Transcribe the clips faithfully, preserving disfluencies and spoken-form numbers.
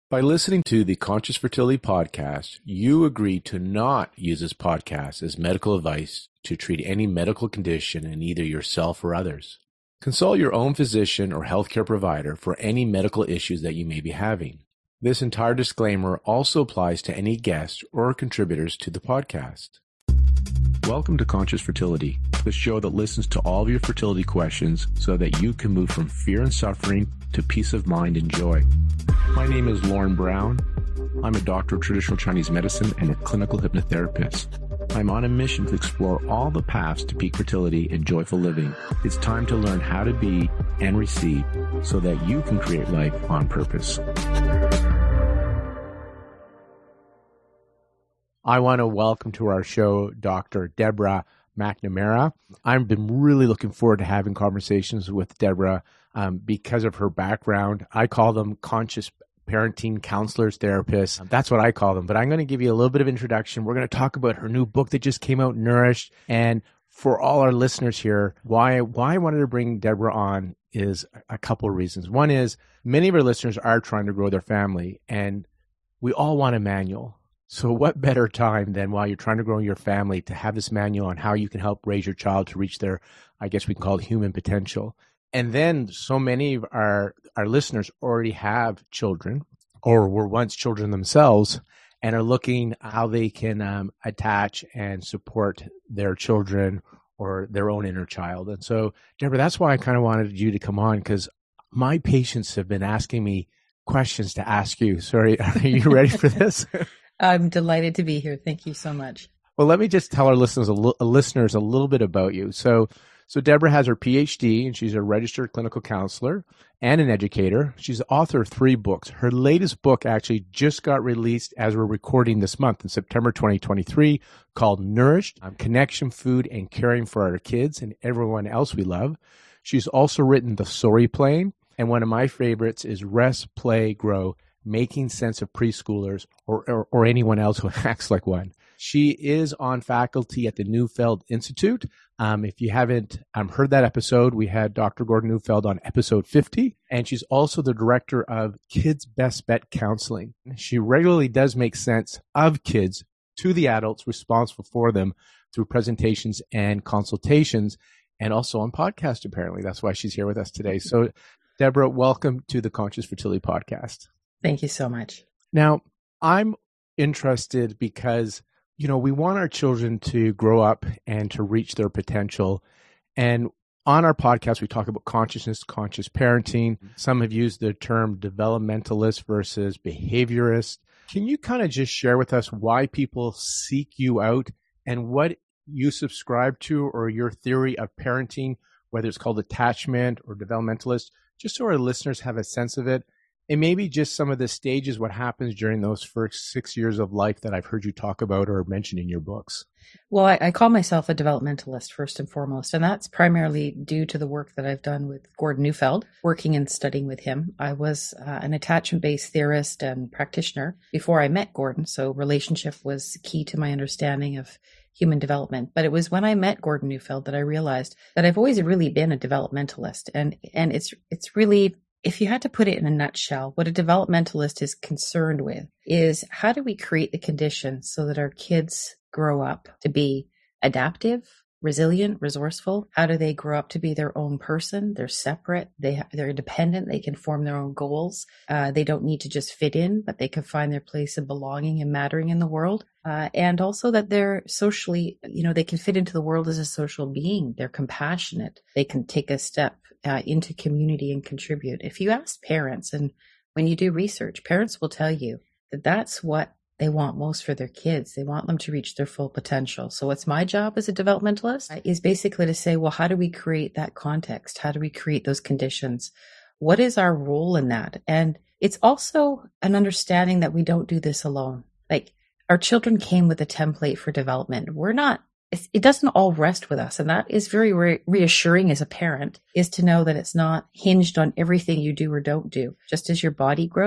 By listening to the Conscious Fertility Podcast, you agree to not use this podcast as medical advice to treat any medical condition in either yourself or others. Consult your own physician or healthcare provider for any medical issues that you may be having. This entire disclaimer also applies to any guests or contributors to the podcast. Welcome to Conscious Fertility, the show that listens to all of your fertility questions so that you can move from fear and suffering to peace of mind and joy. My name is Lauren Brown. I'm a doctor of traditional Chinese medicine and a clinical hypnotherapist. I'm on a mission to explore all the paths to peak fertility and joyful living. It's time to learn how to be and receive so that you can create life on purpose. I want to welcome to our show Doctor Deborah McNamara. I've been really looking forward to having conversations with Deborah um, because of her background. I call them conscious parenting counselors, therapists. That's what I call them. But I'm going to give you a little bit of introduction. We're going to talk about her new book that just came out, Nourished. And for all our listeners here, why why I wanted to bring Deborah on is a couple of reasons. One is many of our listeners are trying to grow their family, and we all want a manual. So what better time than while you're trying to grow your family to have this manual on how you can help raise your child to reach their, I guess we can call it human potential. And then so many of our, our listeners already have children or were once children themselves and are looking how they can um, attach and support their children or their own inner child. And so, Deborah, that's why I kind of wanted you to come on, because my patients have been asking me questions to ask you. Sorry, are you ready for this? I'm delighted to be here. Thank you so much. Well, let me just tell our listeners a, li- listeners a little bit about you. So, so Deborah has her P H D, and she's a registered clinical counselor and an educator. She's the author of three books. Her latest book actually just got released as we're recording this month in September twenty twenty-three, called Nourished, um, Connection, Food, and Caring for Our Kids and Everyone Else We Love. She's also written The Story Plane, and one of my favorites is Rest, Play, Grow, Making Sense of Preschoolers or, or, or anyone else who acts like one. She is on faculty at the Neufeld Institute. Um, if you haven't um, heard that episode, we had Doctor Gordon Neufeld on episode fifty, and she's also the director of Kids Best Bet Counseling. She regularly does make sense of kids to the adults responsible for them through presentations and consultations, and also on podcast, apparently. That's why she's here with us today. So, Deborah, welcome to the Conscious Fertility Podcast. Thank you so much. Now, I'm interested because, you know, we want our children to grow up and to reach their potential. And on our podcast, we talk about consciousness, conscious parenting. Some have used the term developmentalist versus behaviorist. Can you kind of just share with us why people seek you out and what you subscribe to or your theory of parenting, whether it's called attachment or developmentalist, just so our listeners have a sense of it? And maybe just some of the stages, what happens during those first six years of life that I've heard you talk about or mention in your books. Well, I, I call myself a developmentalist first and foremost, and that's primarily due to the work that I've done with Gordon Neufeld, working and studying with him. I was uh, an attachment-based theorist and practitioner before I met Gordon, so relationship was key to my understanding of human development. But it was when I met Gordon Neufeld that I realized that I've always really been a developmentalist, and and it's it's really, if you had to put it in a nutshell, what a developmentalist is concerned with is how do we create the conditions so that our kids grow up to be adaptive, resilient, resourceful? How do they grow up to be their own person? They're separate. They, they're independent. They can form their own goals. Uh, they don't need to just fit in, but they can find their place of belonging and mattering in the world. Uh, and also that they're socially, you know, they can fit into the world as a social being. They're compassionate. They can take a step uh, into community and contribute. If you ask parents, and when you do research, parents will tell you that that's what they want most for their kids. They want them to reach their full potential. So what's my job as a developmentalist is basically to say, well, how do we create that context? How do we create those conditions? What is our role in that? And it's also an understanding that we don't do this alone. Like, our children came with a template for development. We're not, it doesn't all rest with us. And that is very re- reassuring as a parent, is to know that it's not hinged on everything you do or don't do. Just as your body grows,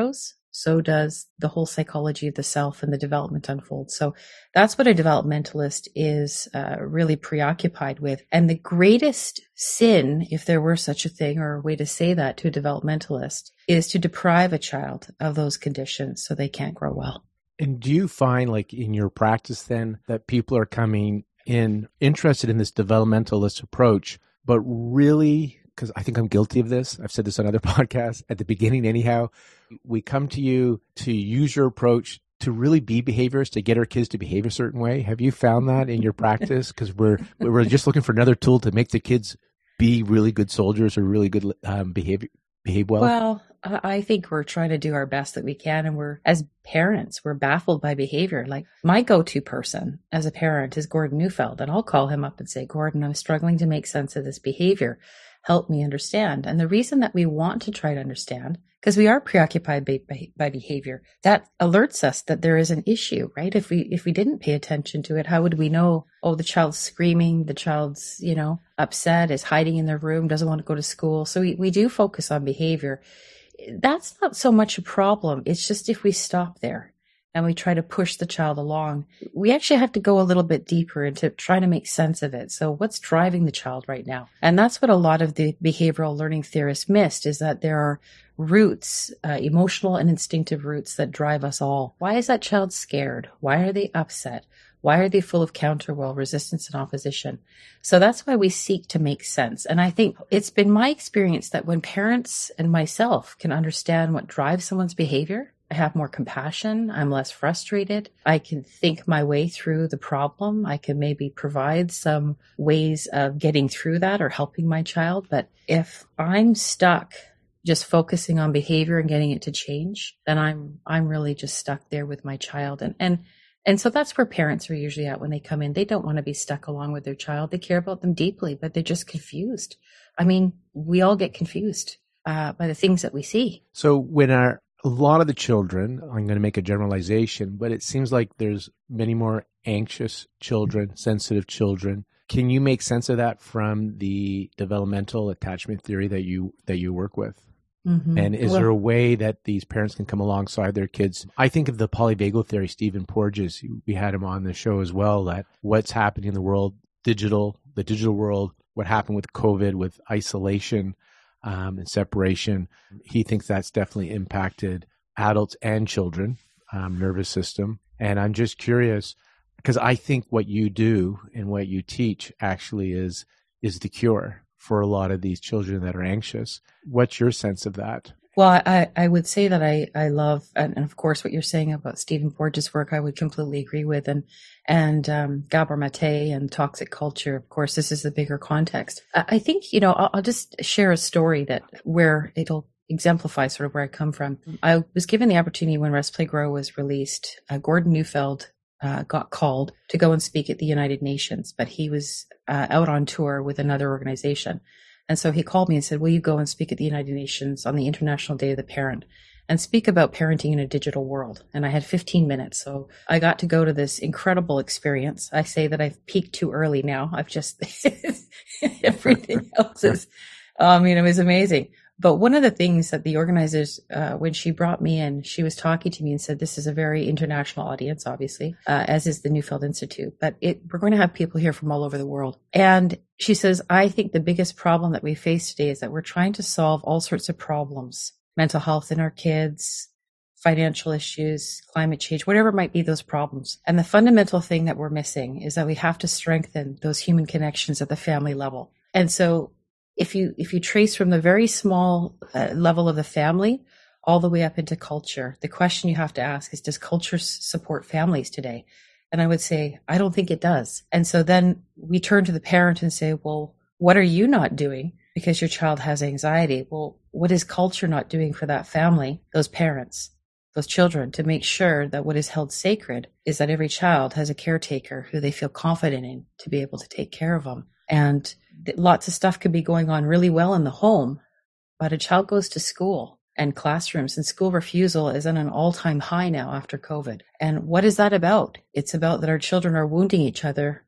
so does the whole psychology of the self and the development unfold. So that's what a developmentalist is uh, really preoccupied with. And the greatest sin, if there were such a thing or a way to say that to a developmentalist, is to deprive a child of those conditions so they can't grow well. And do you find, like in your practice then, that people are coming in interested in this developmentalist approach, but really, because I think I'm guilty of this, I've said this on other podcasts at the beginning anyhow, we come to you to use your approach to really be behaviorists, to get our kids to behave a certain way. Have you found that in your practice? Because we're we're just looking for another tool to make the kids be really good soldiers or really good um, behavior behave well. Well, I think we're trying to do our best that we can. And we're, as parents, we're baffled by behavior. Like my go-to person as a parent is Gordon Neufeld. And I'll call him up and say, Gordon, I'm struggling to make sense of this behavior. Help me understand. And the reason that we want to try to understand, because we are preoccupied by, by, by behavior, that alerts us that there is an issue, right? If we, if we didn't pay attention to it, how would we know, oh, the child's screaming, the child's, you know, upset, is hiding in their room, doesn't want to go to school. So we, we do focus on behavior. That's not so much a problem. It's just if we stop there and we try to push the child along, we actually have to go a little bit deeper into trying to make sense of it. So what's driving the child right now? And that's what a lot of the behavioral learning theorists missed, is that there are roots, uh, emotional and instinctive roots that drive us all. Why is that child scared? Why are they upset? Why are they full of counterwill, resistance, and opposition? So that's why we seek to make sense. And I think it's been my experience that when parents and myself can understand what drives someone's behavior, I have more compassion. I'm less frustrated. I can think my way through the problem. I can maybe provide some ways of getting through that or helping my child. But if I'm stuck just focusing on behavior and getting it to change, then I'm I'm really just stuck there with my child. And and And so that's where parents are usually at when they come in. They don't want to be stuck along with their child. They care about them deeply, but they're just confused. I mean, we all get confused uh, by the things that we see. So when our, a lot of the children, I'm going to make a generalization, but it seems like there's many more anxious children, sensitive children. Can you make sense of that from the developmental attachment theory that you that you work with? Mm-hmm. And is well, there a way that these parents can come alongside their kids? I think of the polyvagal theory, Stephen Porges, we had him on the show as well, that what's happening in the world, digital, the digital world, what happened with COVID, with isolation um, and separation, he thinks that's definitely impacted adults and children, um, nervous system. And I'm just curious, because I think what you do and what you teach actually is is the cure for a lot of these children that are anxious. What's your sense of that? Well, I, I would say that I, I love, and, and of course what you're saying about Stephen Porges' work, I would completely agree with. And, and um, Gabor Mate and toxic culture, of course, this is the bigger context. I, I think, you know, I'll, I'll just share a story that where it'll exemplify sort of where I come from. I was given the opportunity when Rest Play Grow was released. Uh, Gordon Neufeld uh, got called to go and speak at the United Nations, but he was uh, out on tour with another organization. And so he called me and said, will you go and speak at the United Nations on the International Day of the Parent and speak about parenting in a digital world? And I had fifteen minutes. So I got to go to this incredible experience. I say that I've peaked too early now. I've just, everything else is, I mean, it was amazing. But one of the things that the organizers, uh, when she brought me in, she was talking to me and said, this is a very international audience, obviously, uh, as is the Neufeld Institute, but it, we're going to have people here from all over the world. And she says, I think the biggest problem that we face today is that we're trying to solve all sorts of problems, mental health in our kids, financial issues, climate change, whatever might be those problems. And the fundamental thing that we're missing is that we have to strengthen those human connections at the family level. And so If you if you trace from the very small uh, level of the family all the way up into culture, the question you have to ask is, does culture s- support families today? And I would say, I don't think it does. And so then we turn to the parent and say, well, what are you not doing because your child has anxiety? Well, what is culture not doing for that family, those parents, those children, to make sure that what is held sacred is that every child has a caretaker who they feel confident in to be able to take care of them? And lots of stuff could be going on really well in the home, but a child goes to school and classrooms, and school refusal is at an all-time high now after COVID. And what is that about? It's about that our children are wounding each other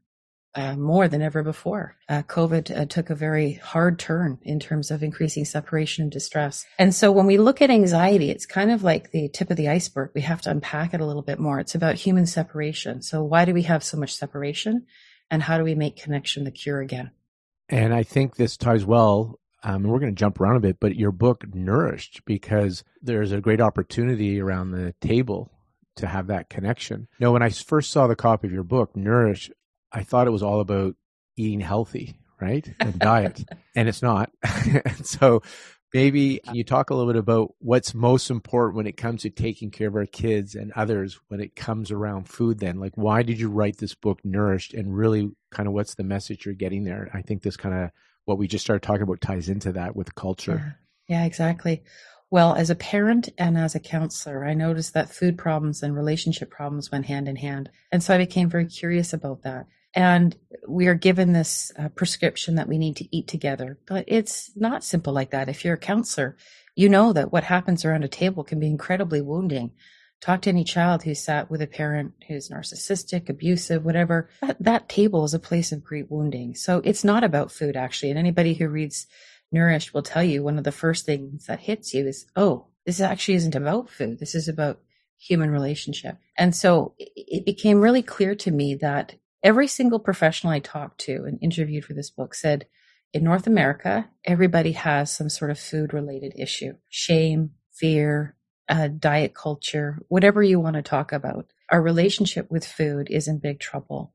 uh, more than ever before. Uh, COVID uh, took a very hard turn in terms of increasing separation and distress. And so when we look at anxiety, it's kind of like the tip of the iceberg. We have to unpack it a little bit more. It's about human separation. So why do we have so much separation? And how do we make connection the cure again? And I think this ties well, um, and we're going to jump around a bit, but your book, Nourished, because there's a great opportunity around the table to have that connection. Now, when I first saw the copy of your book, Nourished, I thought it was all about eating healthy, right? And diet. And it's not. And so maybe can you talk a little bit about what's most important when it comes to taking care of our kids and others when it comes around food then? Like, why did you write this book, Nourished, and really kind of what's the message you're getting there? I think this kind of what we just started talking about ties into that with culture. Yeah, yeah, exactly. Well, as a parent and as a counselor, I noticed that food problems and relationship problems went hand in hand. And so I became very curious about that. And we are given this uh, prescription that we need to eat together, but it's not simple like that. If you're a counselor, you know that what happens around a table can be incredibly wounding. Talk to any child who sat with a parent who's narcissistic, abusive, whatever. That, that table is a place of great wounding. So it's not about food, actually. And anybody who reads Nourished will tell you one of the first things that hits you is, oh, this actually isn't about food. This is about human relationship. And so it became really clear to me that every single professional I talked to and interviewed for this book said, in North America, everybody has some sort of food-related issue, shame, fear, uh, diet culture, whatever you want to talk about. Our relationship with food is in big trouble.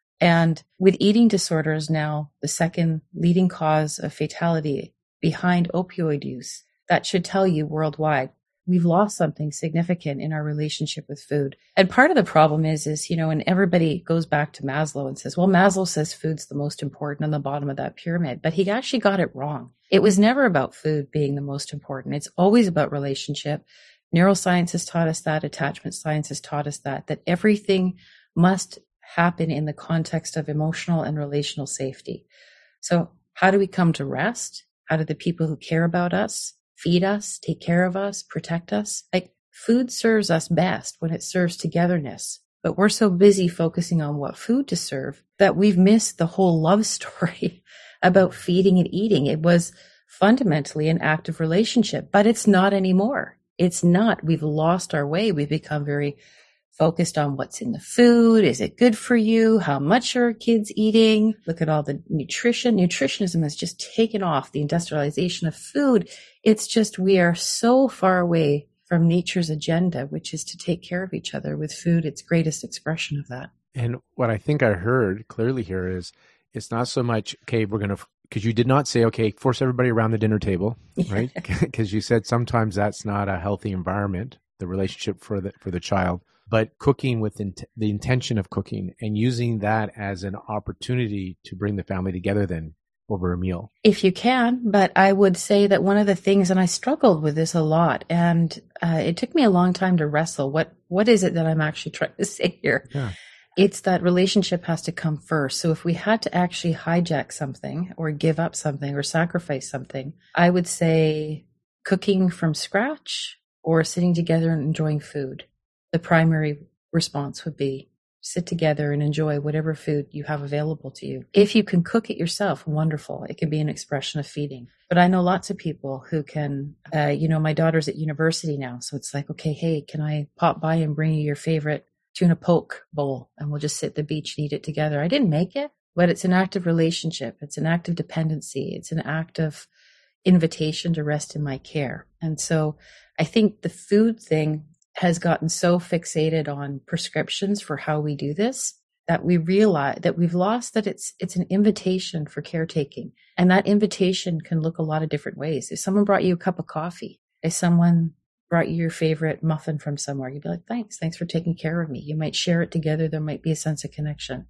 And with eating disorders now, the second leading cause of fatality behind opioid use, that should tell you worldwide, we've lost something significant in our relationship with food. And part of the problem is, is, you know, and everybody goes back to Maslow and says, well, Maslow says food's the most important on the bottom of that pyramid, but he actually got it wrong. It was never about food being the most important. It's always about relationship. Neuroscience has taught us that. Attachment science has taught us that, that everything must happen in the context of emotional and relational safety. So how do we come to rest? How do the people who care about us feed us, take care of us, protect us? Like, food serves us best when it serves togetherness. But we're so busy focusing on what food to serve that we've missed the whole love story about feeding and eating. It was fundamentally an active relationship, but it's not anymore. It's not. We've lost our way. We've become very focused on what's in the food. Is it good for you? How much are kids eating? Look at all the nutrition. Nutritionism has just taken off, the industrialization of food. It's just, we are so far away from nature's agenda, which is to take care of each other, with food, its greatest expression of that. And what I think I heard clearly here is it's not so much, okay, we're going to, because you did not say, okay, force everybody around the dinner table, right? Because you said sometimes that's not a healthy environment, the relationship for the for the child. But cooking with int- the intention of cooking and using that as an opportunity to bring the family together then over a meal. If you can, but I would say that one of the things, and I struggled with this a lot, and uh, it took me a long time to wrestle. What What is it that I'm actually trying to say here? Yeah. It's that relationship has to come first. So if we had to actually hijack something or give up something or sacrifice something, I would say cooking from scratch or sitting together and enjoying food. The primary response would be sit together and enjoy whatever food you have available to you. If you can cook it yourself, wonderful. It can be an expression of feeding. But I know lots of people who can, uh, you know, my daughter's at university now. So it's like, okay, hey, can I pop by and bring you your favorite tuna poke bowl? And we'll just sit at the beach and eat it together. I didn't make it, but it's an act of relationship. It's an act of dependency. It's an act of invitation to rest in my care. And so I think the food thing has gotten so fixated on prescriptions for how we do this that we realize that we've lost that it's it's an invitation for caretaking. And that invitation can look a lot of different ways. If someone brought you a cup of coffee, if someone brought you your favorite muffin from somewhere, you'd be like, thanks, thanks for taking care of me. You might share it together. There might be a sense of connection.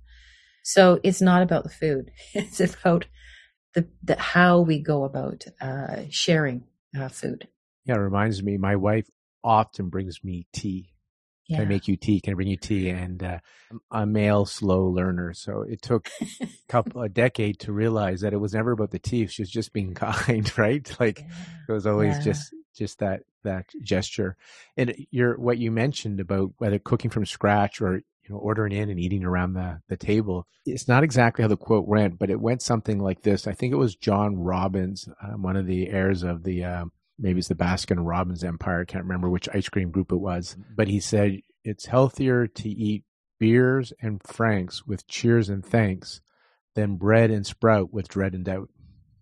So it's not about the food. It's about the, the how we go about uh, sharing uh, food. Yeah, it reminds me, my wife often brings me tea. Yeah. Can I make you tea? Can I bring you tea? And uh, I'm a male slow learner. So it took a couple, a decade to realize that it was never about the tea. She was just being kind, right? Like yeah. It was always yeah. just, just that, that gesture. And you're, what you mentioned about whether cooking from scratch or you know, ordering in and eating around the, the table. It's not exactly how the quote went, but it went something like this. I think it was John Robbins, um, one of the heirs of the, um, maybe it's the Baskin Robbins empire. I can't remember which ice cream group it was, but he said, it's healthier to eat beers and franks with cheers and thanks than bread and sprout with dread and doubt.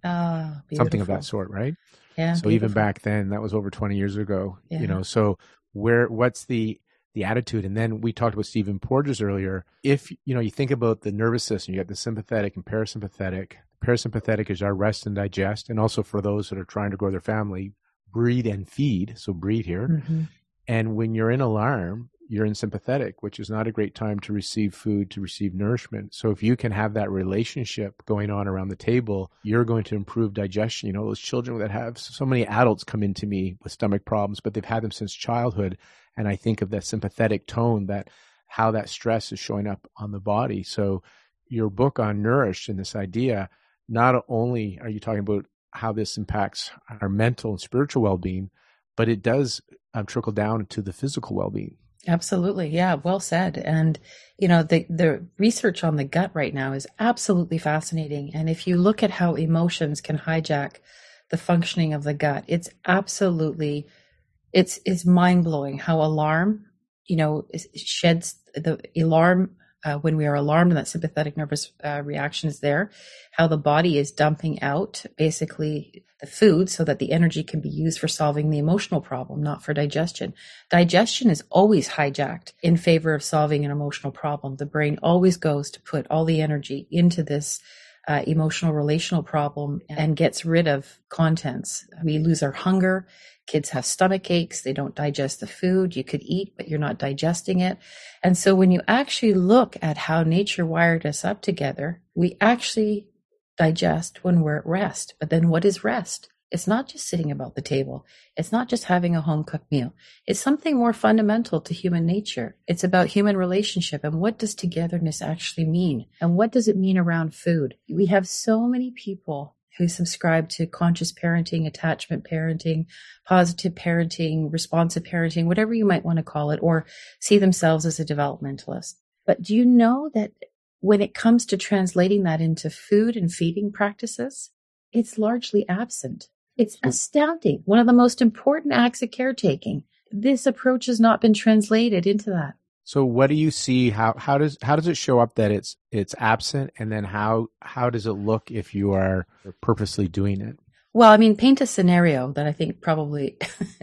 Ah, Something of that sort, right? Yeah. So beautiful. even back then, that was over twenty years ago, Yeah. you know, so where, what's the, the attitude? And then we talked about Stephen Porges earlier. If, you know, you think about the nervous system, you got the sympathetic and parasympathetic. Parasympathetic is our rest and digest. And also for those that are trying to grow their family, breed and feed. So breed here. Mm-hmm. And when you're in alarm, you're in sympathetic, which is not a great time to receive food, to receive nourishment. So if you can have that relationship going on around the table, you're going to improve digestion. You know, those children that have so many adults come into me with stomach problems, but they've had them since childhood. And I think of that sympathetic tone, that how that stress is showing up on the body. So your book on Nourish and this idea, not only are you talking about how this impacts our mental and spiritual well-being, but it does um, trickle down to the physical well-being. Absolutely. Yeah. Well said. And, you know, the, the research on the gut right now is absolutely fascinating. And if you look at how emotions can hijack the functioning of the gut, it's absolutely, it's, it's mind blowing how alarm, you know, sheds the alarm uh, when we are alarmed and that sympathetic nervous uh, reaction is there, how the body is dumping out basically the food so that the energy can be used for solving the emotional problem, not for digestion. Digestion is always hijacked in favor of solving an emotional problem. The brain always goes to put all the energy into this uh, emotional relational problem and gets rid of contents. We lose our hunger. Kids have stomach aches. They don't digest the food. You could eat, but you're not digesting it. And so when you actually look at how nature wired us up together, we actually digest when we're at rest. But then what is rest? It's not just sitting about the table. It's not just having a home cooked meal. It's something more fundamental to human nature. It's about human relationship. And what does togetherness actually mean? And what does it mean around food? We have so many people who subscribe to conscious parenting, attachment parenting, positive parenting, responsive parenting, whatever you might want to call it, or see themselves as a developmentalist. But do you know that when it comes to translating that into food and feeding practices, it's largely absent? It's astounding. One of the most important acts of caretaking. This approach has not been translated into that. So what do you see? How how does how does it show up that it's it's absent, and then how how does it look if you are purposely doing it? Well, I mean, paint a scenario that I think probably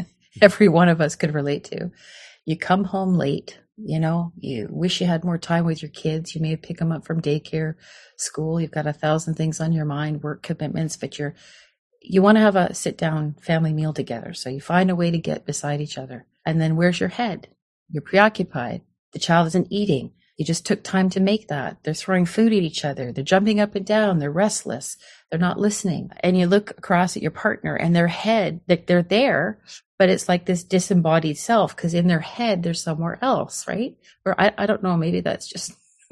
every one of us could relate to. You come home late, you know, you wish you had more time with your kids. You may pick them up from daycare, school. You've got a thousand things on your mind, work commitments, but you're you want to have a sit down family meal together. So you find a way to get beside each other. And then where's your head? You're preoccupied. The child isn't eating. You just took time to make that. They're throwing food at each other. They're jumping up and down. They're restless. They're not listening. And you look across at your partner and their head, they're there, but it's like this disembodied self, because in their head, they're somewhere else, right? Or I, I don't know, maybe that's just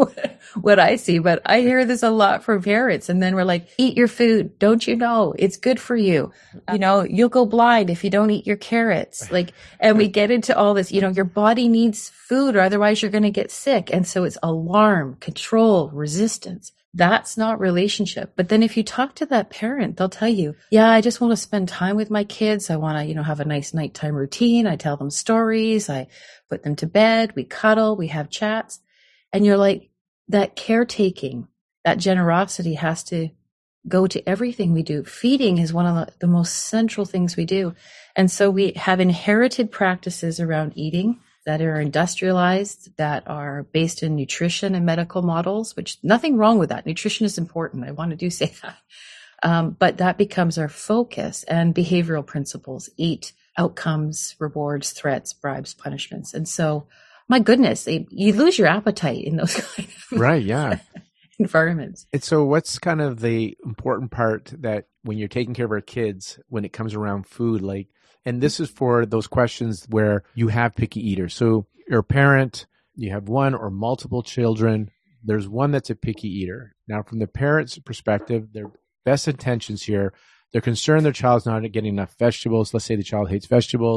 what I see, but I hear this a lot from parents. And then we're like, eat your food. Don't you know? It's good for you. You know, you'll go blind if you don't eat your carrots. Like, and we get into all this, you know, your body needs food or otherwise you're going to get sick. And so it's alarm, control, resistance. That's not relationship. But then if you talk to that parent, they'll tell you, yeah, I just want to spend time with my kids. I want to, you know, have a nice nighttime routine. I tell them stories. I put them to bed. We cuddle. We have chats. And you're like, that caretaking, that generosity has to go to everything we do. Feeding is one of the, the most central things we do. And so we have inherited practices around eating that are industrialized, that are based in nutrition and medical models, which nothing wrong with that. Nutrition is important. I want to do say that. Um, but that becomes our focus, and behavioral principles, eat, outcomes, rewards, threats, bribes, punishments. And so my goodness, you lose your appetite in those kind of right, yeah. environments. And so what's kind of the important part that when you're taking care of our kids, when it comes around food, like, and this is for those questions where you have picky eaters. So you're a parent, you have one or multiple children, there's one that's a picky eater. Now, from the parent's perspective, their best intentions here, they're concerned their child's not getting enough vegetables. Let's say the child hates vegetables,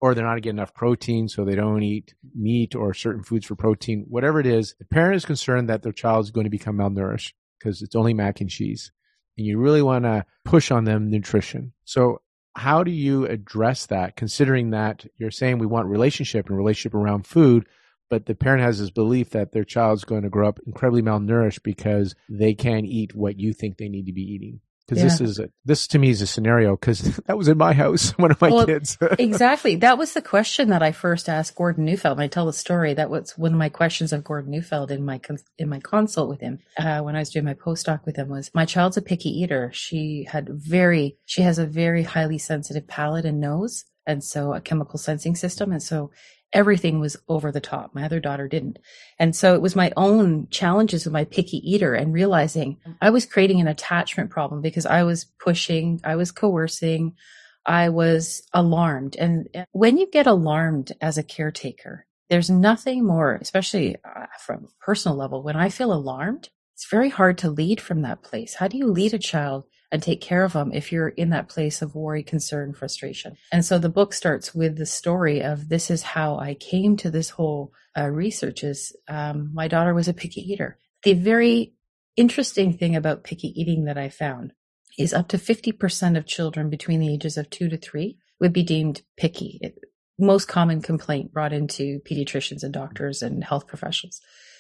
or they're not getting enough protein, so they don't eat meat or certain foods for protein. Whatever it is, the parent is concerned that their child is going to become malnourished because it's only mac and cheese. And you really want to push on them nutrition. So how do you address that, considering that you're saying we want relationship and relationship around food, but the parent has this belief that their child's going to grow up incredibly malnourished because they can't eat what you think they need to be eating? Because Yeah. this is a, this to me is a scenario, because that was in my house, one of my Well, kids. Exactly. That was the question that I first asked Gordon Neufeld. When I tell the story, that was one of my questions of Gordon Neufeld in my cons- in my consult with him uh, when I was doing my postdoc with him was, my child's a picky eater. She had very, she has a very highly sensitive palate and nose, and so a chemical sensing system, and so everything was over the top. My other daughter didn't. And so it was my own challenges with my picky eater and realizing I was creating an attachment problem because I was pushing, I was coercing, I was alarmed. And when you get alarmed as a caretaker, there's nothing more, especially uh, from a personal level, when I feel alarmed, it's very hard to lead from that place. How do you lead a child and take care of them if you're in that place of worry, concern, frustration? And so the book starts with the story of, this is how I came to this whole uh, research is um, my daughter was a picky eater. The very interesting thing about picky eating that I found is up to fifty percent of children between the ages of two to three would be deemed picky. It, most common complaint brought into pediatricians and doctors and health professionals.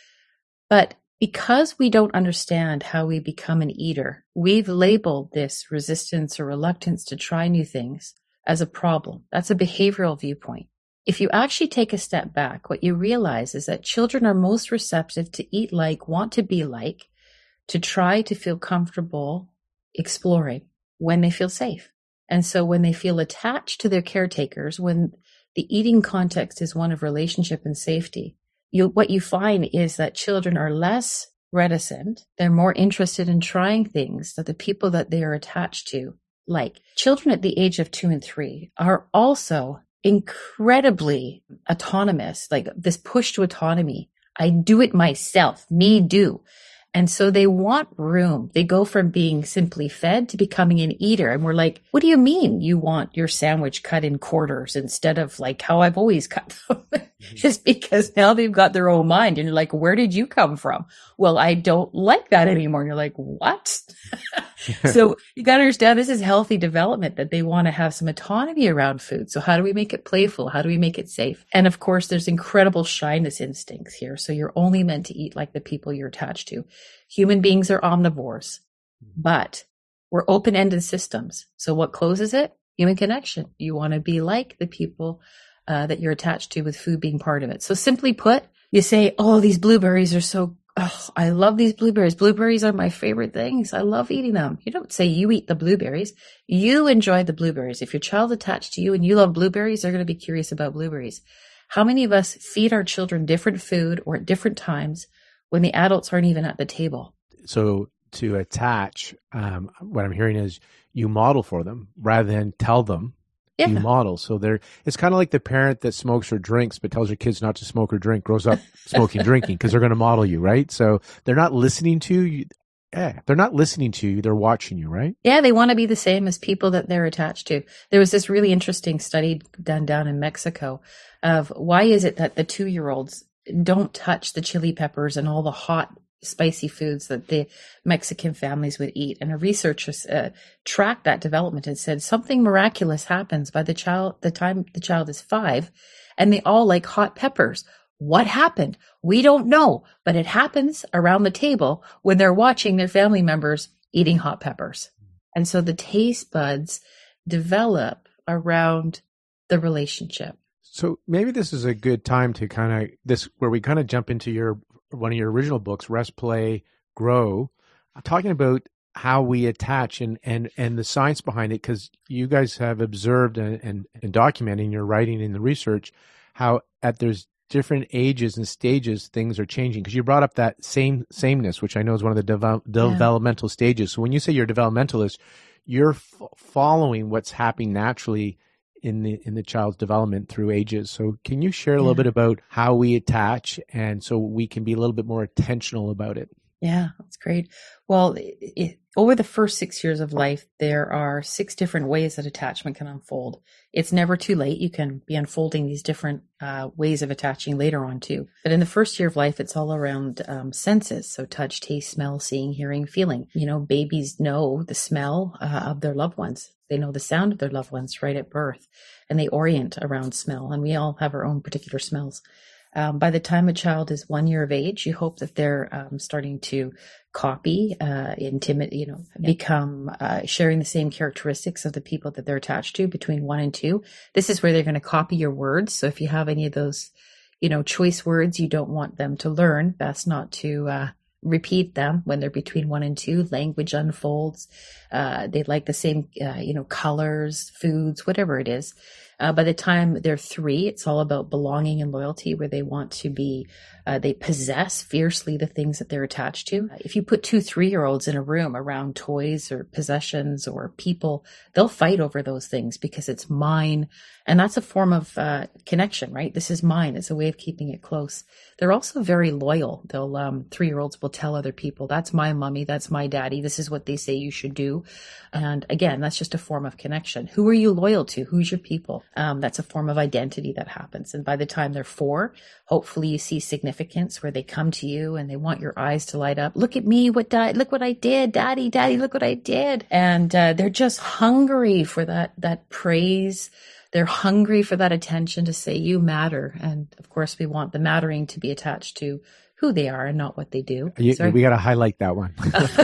But because we don't understand how we become an eater, we've labeled this resistance or reluctance to try new things as a problem. That's a behavioral viewpoint. If you actually take a step back, what you realize is that children are most receptive to eat like, want to be like, to try to feel comfortable exploring when they feel safe. And so when they feel attached to their caretakers, when the eating context is one of relationship and safety, You, what you find is that children are less reticent. They're more interested in trying things that the people that they are attached to like. Children at the age of two and three are also incredibly autonomous, like this push to autonomy. I do it myself, me do. And so they want room. They go from being simply fed to becoming an eater. And we're like, what do you mean you want your sandwich cut in quarters instead of like how I've always cut them? Mm-hmm. Just because now they've got their own mind. And you're like, where did you come from? Well, I don't like that anymore. And you're like, what? So you got to understand this is healthy development, that they want to have some autonomy around food. So how do we make it playful? How do we make it safe? And of course, there's incredible shyness instincts here. So you're only meant to eat like the people you're attached to. Human beings are omnivores, but we're open-ended systems. So what closes it? Human connection. You want to be like the people uh, that you're attached to, with food being part of it. So simply put, you say, oh, these blueberries are so, oh, I love these blueberries. Blueberries are my favorite things. I love eating them. You don't say you eat the blueberries. You enjoy the blueberries. If your child's attached to you and you love blueberries, they're going to be curious about blueberries. How many of us feed our children different food or at different times when the adults aren't even at the table? So to attach, um, what I'm hearing is you model for them rather than tell them. Yeah. You model. So they're, it's kind of like the parent that smokes or drinks but tells your kids not to smoke or drink, grows up smoking, drinking, because they're going to model you, right? So they're not listening to you. Yeah, they're not listening to you. They're watching you, right? Yeah, they want to be the same as people that they're attached to. There was this really interesting study done down in Mexico of why is it that the two-year-olds don't touch the chili peppers and all the hot, spicy foods that the Mexican families would eat. And a researcher uh, tracked that development and said something miraculous happens by the child, the time the child is five, and they all like hot peppers. What happened? We don't know, but it happens around the table when they're watching their family members eating hot peppers. And so the taste buds develop around the relationship. So maybe this is a good time to kind of this where we kind of jump into your one of your original books, Rest, Play, Grow, talking about how we attach and and and the science behind it, because you guys have observed and, and and documenting your writing in the research how at there's different ages and stages things are changing. Because you brought up that same sameness, which I know is one of the devel- Yeah. developmental stages. So when you say you're a developmentalist, you're f- following what's happening naturally in the in the child's development through ages. So can you share a little Yeah. bit about how we attach, and so we can be a little bit more intentional about it? Yeah, that's great. Well, it, it, over the first six years of life, there are six different ways that attachment can unfold. It's never too late. You can be unfolding these different uh, ways of attaching later on too. But in the first year of life, it's all around um, senses. So touch, taste, smell, seeing, hearing, feeling. You know, babies know the smell uh, of their loved ones. They know the sound of their loved ones right at birth, and they orient around smell. And we all have our own particular smells. Um, by the time a child is one year of age, you hope that they're um, starting to copy, uh, intimidate, you know, become uh, sharing the same characteristics of the people that they're attached to between one and two. This is where they're going to copy your words. So if you have any of those, you know, choice words you don't want them to learn, best not to uh, repeat them when they're between one and two. Language unfolds. Uh, they like the same, uh, you know, colors, foods, whatever it is. Uh, by the time they're three, it's all about belonging and loyalty, where they want to be, uh, they possess fiercely the things that they're attached to. If you put two three-year-olds in a room around toys or possessions or people, they'll fight over those things because it's mine. And that's a form of uh, connection, right? This is mine. It's a way of keeping it close. They're also very loyal. They'll, um, three-year-olds will tell other people, that's my mommy, that's my daddy, this is what they say you should do. And again, that's just a form of connection. Who are you loyal to? Who's your people? Um, that's a form of identity that happens. And by the time they're four, hopefully you see significance where they come to you and they want your eyes to light up. Look at me. What dad, look what I did. Daddy, daddy, look what I did. And uh, they're just hungry for that, that praise. They're hungry for that attention to say you matter. And of course, we want the mattering to be attached to who they are and not what they do. You, we got to highlight that one.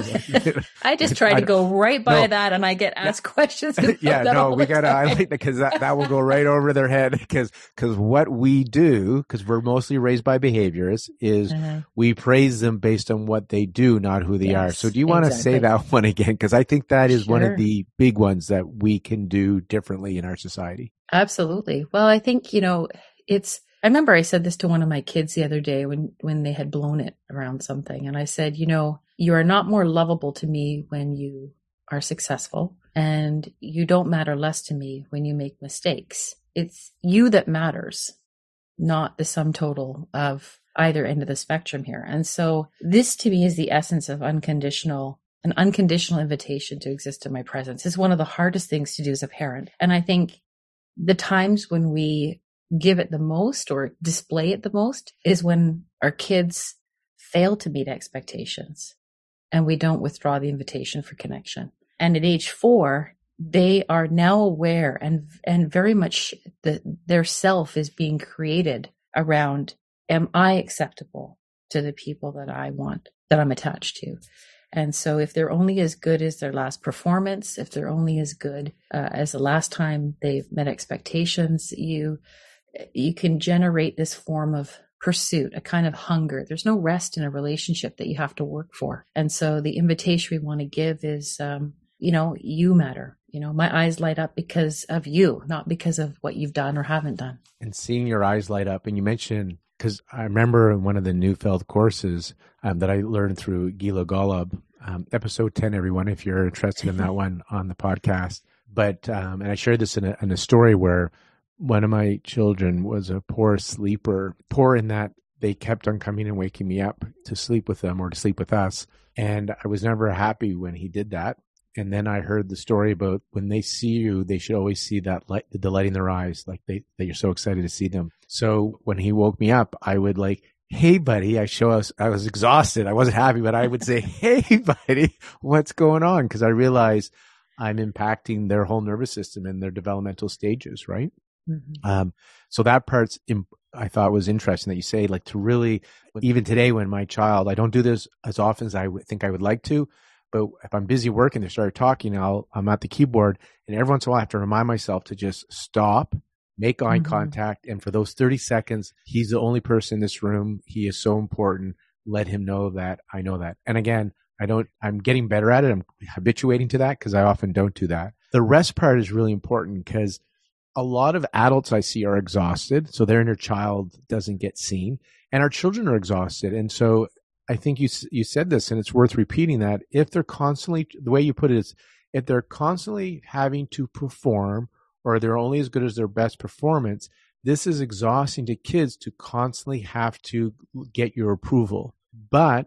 I just try to go right by no, that and I get asked questions. Yeah, no, we got to highlight that because that, that will go right over their head because because what we do, because we're mostly raised by behaviors, is uh-huh. we praise them based on what they do, not who they yes, are. So do you want exactly. to say that one again? Because I think that is sure. one of the big ones that we can do differently in our society. Absolutely. Well, I think, you know, it's, I remember I said this to one of my kids the other day when, when they had blown it around something. And I said, you know, you are not more lovable to me when you are successful, and you don't matter less to me when you make mistakes. It's you that matters, not the sum total of either end of the spectrum here. And so this to me is the essence of unconditional, an unconditional invitation to exist in my presence. Is one of the hardest things to do as a parent. And I think the times when we give it the most or display it the most is when our kids fail to meet expectations and we don't withdraw the invitation for connection. And at age four, they are now aware and and very much that their self is being created around, am I acceptable to the people that I want, that I'm attached to? And so if they're only as good as their last performance, if they're only as good uh, as the last time they've met expectations, you you can generate this form of pursuit, a kind of hunger. There's no rest in a relationship that you have to work for. And so the invitation we want to give is, um, you know, you matter. You know, my eyes light up because of you, not because of what you've done or haven't done. And seeing your eyes light up. And you mentioned, because I remember in one of the Neufeld courses um, that I learned through Gila Golub, um, episode ten, everyone, if you're interested in that one on the podcast. But, um, and I shared this in a, in a story where one of my children was a poor sleeper, poor in that they kept on coming and waking me up to sleep with them or to sleep with us. And I was never happy when he did that. And then I heard the story about when they see you, they should always see that light, the delight in their eyes, like they, that you're so excited to see them. So when he woke me up, I would like, hey, buddy, I show us, I was exhausted. I wasn't happy, but I would say, hey, buddy, what's going on? Because I realized I'm impacting their whole nervous system and their developmental stages, right? Mm-hmm. Um, so that part's, imp- I thought was interesting that you say, like, to really, even today when my child, I don't do this as often as I w- think I would like to, but if I'm busy working, they start talking, I'll, I'm at the keyboard, and every once in a while I have to remind myself to just stop, make eye mm-hmm. contact. And for those thirty seconds, he's the only person in this room. He is so important. Let him know that I know that. And again, I don't, I'm getting better at it. I'm habituating to that because I often don't do that. The rest part is really important because a lot of adults I see are exhausted, so their inner child doesn't get seen, and our children are exhausted. And so I think you you said this, and it's worth repeating that if they're constantly, the way you put it is, if they're constantly having to perform or they're only as good as their best performance, this is exhausting to kids to constantly have to get your approval. But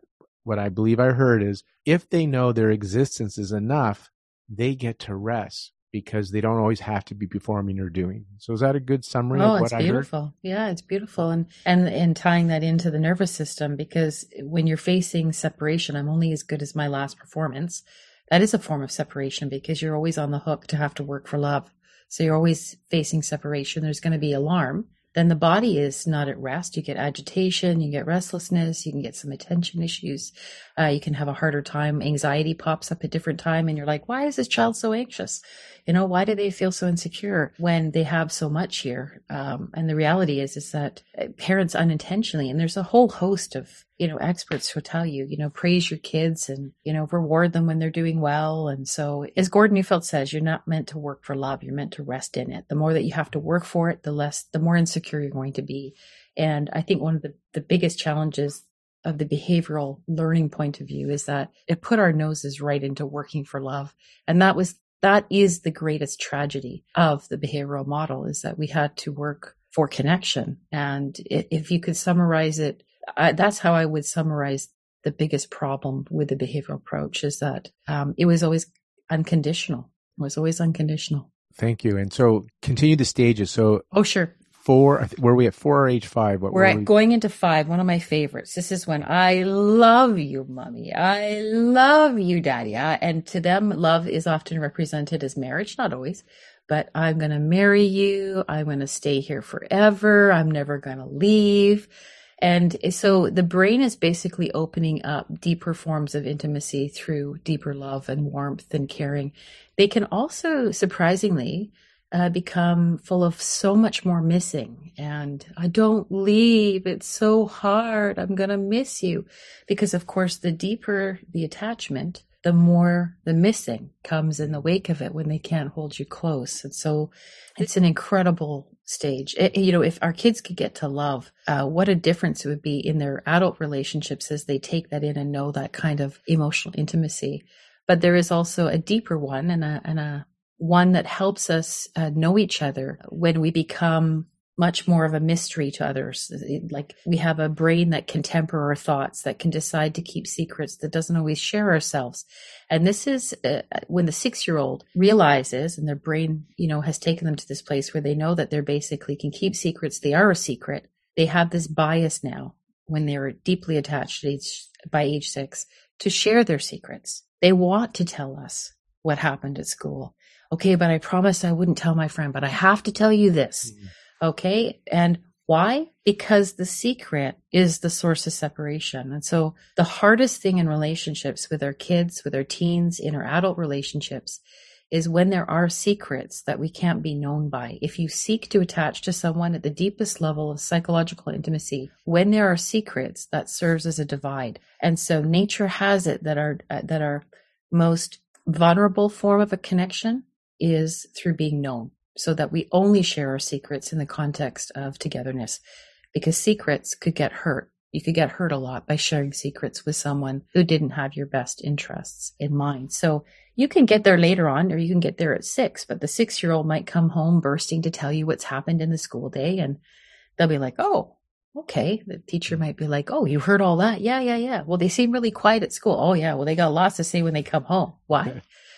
what I believe I heard is if they know their existence is enough, they get to rest because they don't always have to be performing or doing. So is that a good summary Oh, of what it's I heard? beautiful. Yeah, it's beautiful. And, and, and tying that into the nervous system, because when you're facing separation, I'm only as good as my last performance. That is a form of separation because you're always on the hook to have to work for love. So you're always facing separation. There's going to be alarm. Then the body is not at rest. You get agitation, you get restlessness, you can get some attention issues. Uh, you can have a harder time. Anxiety pops up at different time and you're like, why is this child so anxious? You know, why do they feel so insecure when they have so much here? Um, and the reality is, is that parents unintentionally, and there's a whole host of, you know, experts who tell you, you know, praise your kids and, you know, reward them when they're doing well. And so as Gordon Neufeld says, you're not meant to work for love. You're meant to rest in it. The more that you have to work for it, the less, the more insecure you're going to be. And I think one of the, the biggest challenges of the behavioral learning point of view is that it put our noses right into working for love. And that was, that is the greatest tragedy of the behavioral model, is that we had to work for connection. And if you could summarize it, I, that's how I would summarize the biggest problem with the behavioral approach, is that um, it was always unconditional. It was always unconditional. Thank you. And so continue the stages. So oh, sure. Four, were we at four or age five? What we're were at we? Going into five, one of my favorites. This is when I love you, mommy. I love you, daddy. I, and to them, love is often represented as marriage, not always, but I'm going to marry you. I'm going to stay here forever. I'm never going to leave. And so the brain is basically opening up deeper forms of intimacy through deeper love and warmth and caring. They can also, surprisingly, Uh, become full of so much more missing. And I don't leave. It's so hard. I'm going to miss you. Because of course, the deeper the attachment, the more the missing comes in the wake of it when they can't hold you close. And so it's an incredible stage. It, you know, if our kids could get to love, uh, what a difference it would be in their adult relationships as they take that in and know that kind of emotional intimacy. But there is also a deeper one and a, and a, one that helps us uh, know each other when we become much more of a mystery to others. Like we have a brain that can temper our thoughts, that can decide to keep secrets, that doesn't always share ourselves. And this is uh, when the six-year-old realizes, and their brain, you know, has taken them to this place where they know that they're basically can keep secrets. They are a secret. They have this bias now when they're deeply attached at age, by age six to share their secrets. They want to tell us what happened at school. Okay, but I promised I wouldn't tell my friend, but I have to tell you this. Mm-hmm. Okay. And why? Because the secret is the source of separation. And so the hardest thing in relationships with our kids, with our teens, in our adult relationships is when there are secrets that we can't be known by. If you seek to attach to someone at the deepest level of psychological intimacy, when there are secrets, that serves as a divide. And so nature has it that our, uh, that our most vulnerable form of a connection is through being known, so that we only share our secrets in the context of togetherness, because secrets could get hurt. You could get hurt a lot by sharing secrets with someone who didn't have your best interests in mind. So you can get there later on, or you can get there at six, but the six-year-old might come home bursting to tell you what's happened in the school day, and they'll be like, oh, okay. The teacher might be like, oh, you heard all that? Yeah, yeah, yeah. Well, they seem really quiet at school. Oh, yeah. Well, they got lots to say when they come home. Why?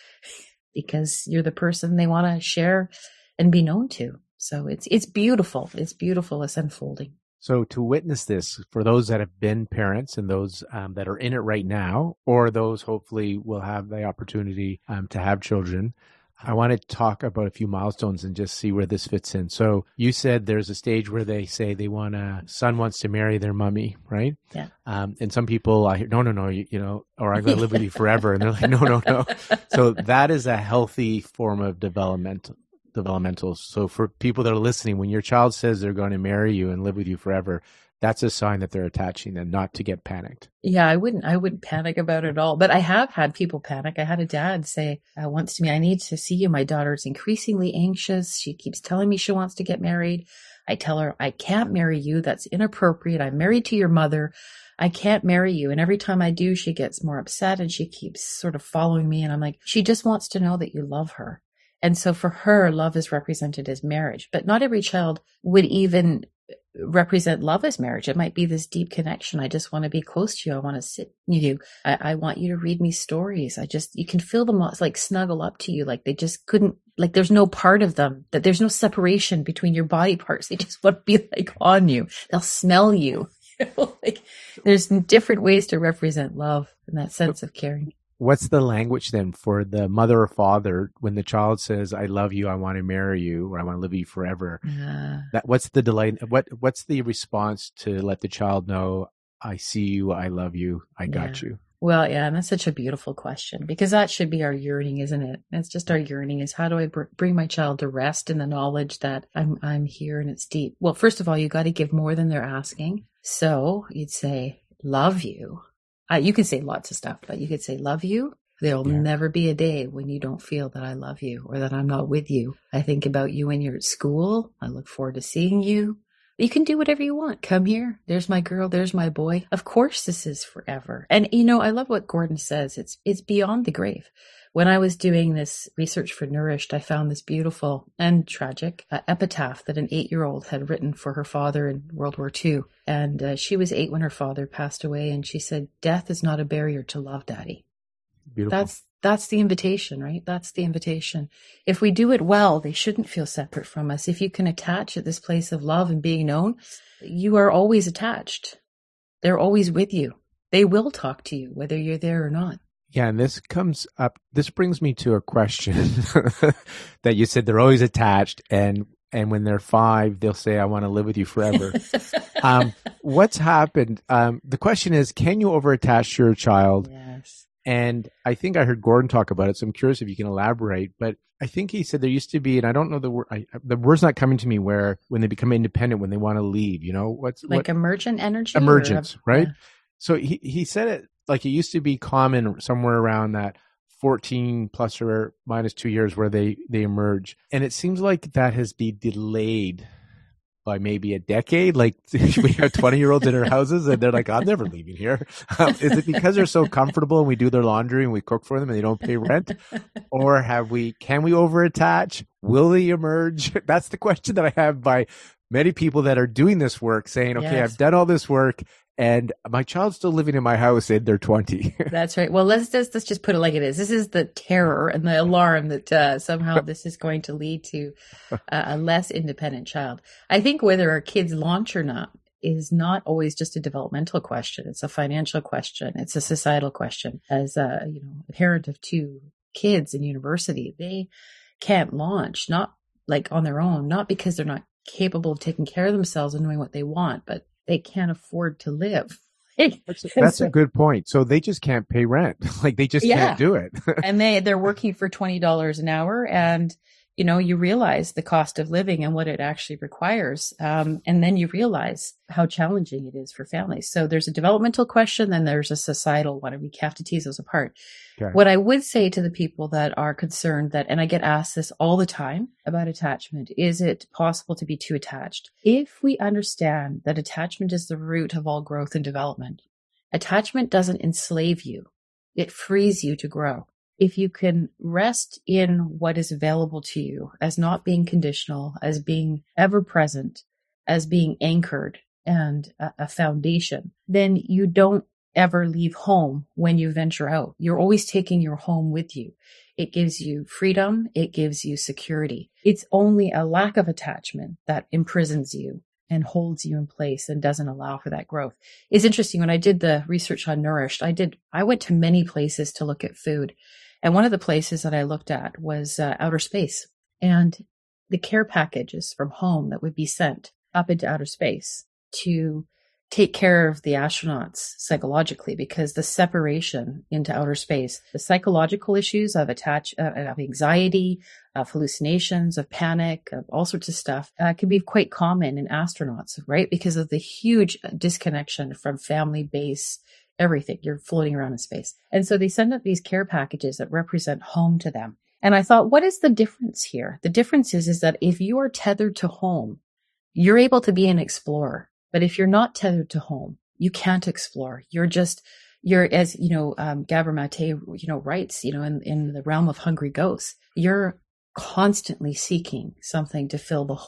Because you're the person they want to share and be known to. So it's it's beautiful. It's beautiful. It's unfolding. So to witness this, for those that have been parents and those um, that are in it right now, or those hopefully will have the opportunity um, to have children, I want to talk about a few milestones and just see where this fits in. So you said there's a stage where they say they want a son wants to marry their mummy, right? Yeah. Um, and some people, I hear, no, no, no, you, you know, or I'm going to live with you forever. And they're like, no, no, no. So that is a healthy form of developmental. developmental. So for people that are listening, when your child says they're going to marry you and live with you forever, that's a sign that they're attaching and not to get panicked. Yeah, I wouldn't, I wouldn't panic about it at all. But I have had people panic. I had a dad say uh, once to me, I need to see you. My daughter's increasingly anxious. She keeps telling me she wants to get married. I tell her, I can't marry you. That's inappropriate. I'm married to your mother. I can't marry you. And every time I do, she gets more upset and she keeps sort of following me. And I'm like, she just wants to know that you love her. And so for her, love is represented as marriage, but not every child would even represent love as marriage. It might be this deep connection. I just want to be close to you. I want to sit with you. I, I want you to read me stories. I just, you can feel them like snuggle up to you. Like they just couldn't, like there's no part of them that there's no separation between your body parts. They just want to be like on you. They'll smell you. You know, like there's different ways to represent love and that sense of caring. What's the language then for the mother or father when the child says, I love you, I want to marry you, or I want to live with you forever? Uh, That what's the delight? What what's the response to let the child know, I see you, I love you, I got yeah. you? Well, yeah, and that's such a beautiful question because that should be our yearning, isn't it? It's just our yearning is how do I br- bring my child to rest in the knowledge that I'm I'm here and it's deep. Well, first of all, you got to give more than they're asking. So you'd say, love you. Uh, you can say lots of stuff, but you could say, love you. There'll yeah. never be a day when you don't feel that I love you or that I'm not with you. I think about you when you're at school. I look forward to seeing you. You can do whatever you want. Come here. There's my girl. There's my boy. Of course, this is forever. And, you know, I love what Gordon says. It's, it's beyond the grave. When I was doing this research for Nourished, I found this beautiful and tragic uh, epitaph that an eight-year-old had written for her father in World War Two. And uh, she was eight when her father passed away. And she said, death is not a barrier to love, Daddy. Beautiful. That's that's the invitation, right? That's the invitation. If we do it well, they shouldn't feel separate from us. If you can attach at this place of love and being known, you are always attached. They're always with you. They will talk to you, whether you're there or not. Yeah, and this comes up, this brings me to a question that you said they're always attached, and and when they're five, they'll say, I want to live with you forever. um, what's happened? Um, the question is, can you overattach your child? Yes. And I think I heard Gordon talk about it, so I'm curious if you can elaborate. But I think he said there used to be, and I don't know the word, I, the word's not coming to me, where when they become independent, when they want to leave, you know, what's like what, emergent energy? Emergence, or, right? Yeah. So he, he said it like it used to be common somewhere around that fourteen plus or minus two years where they, they emerge. And it seems like that has been delayed by maybe a decade. Like we have twenty year olds in our houses and they're like, I'm never leaving here. Um, is it because they're so comfortable and we do their laundry and we cook for them and they don't pay rent? Or have we, can we overattach? Will they emerge? That's the question that I have by many people that are doing this work saying, okay, Yes. I've done all this work and my child's still living in my house and they're twenty. That's right. Well, let's just, let's just put it like it is. This is the terror and the alarm that uh, somehow this is going to lead to uh, a less independent child. I think whether our kids launch or not is not always just a developmental question. It's a financial question. It's a societal question. As a, you know, a parent of two kids in university, they can't launch, not like on their own, not because they're not capable of taking care of themselves and knowing what they want, but they can't afford to live. That's, a, that's a good point. So they just can't pay rent. Like they just Yeah. can't do it. And they, they're working for twenty dollars an hour. And, you know, you realize the cost of living and what it actually requires. Um, and then you realize how challenging it is for families. So there's a developmental question, then there's a societal one, and we have to tease those apart. Okay. What I would say to the people that are concerned that, and I get asked this all the time about attachment, is it possible to be too attached? If we understand that attachment is the root of all growth and development, attachment doesn't enslave you. It frees you to grow. If you can rest in what is available to you as not being conditional, as being ever present, as being anchored and a, a foundation, then you don't ever leave home when you venture out. You're always taking your home with you. It gives you freedom. It gives you security. It's only a lack of attachment that imprisons you and holds you in place and doesn't allow for that growth. It's interesting. When I did the research on Nourished, I did, I went to many places to look at food. And one of the places that I looked at was uh, outer space, and the care packages from home that would be sent up into outer space to take care of the astronauts psychologically, because the separation into outer space, the psychological issues of attach, uh, of anxiety, of hallucinations, of panic, of all sorts of stuff, uh, can be quite common in astronauts, right? Because of the huge disconnection from family base, everything. You're floating around in space. And so they send up these care packages that represent home to them. And I thought, what is the difference here? The difference is, is that if you are tethered to home, you're able to be an explorer. But if you're not tethered to home, you can't explore. You're just, you're, as, you know, um, Gabor Mate, you know, writes, you know, in, in the realm of hungry ghosts, you're constantly seeking something to fill the hole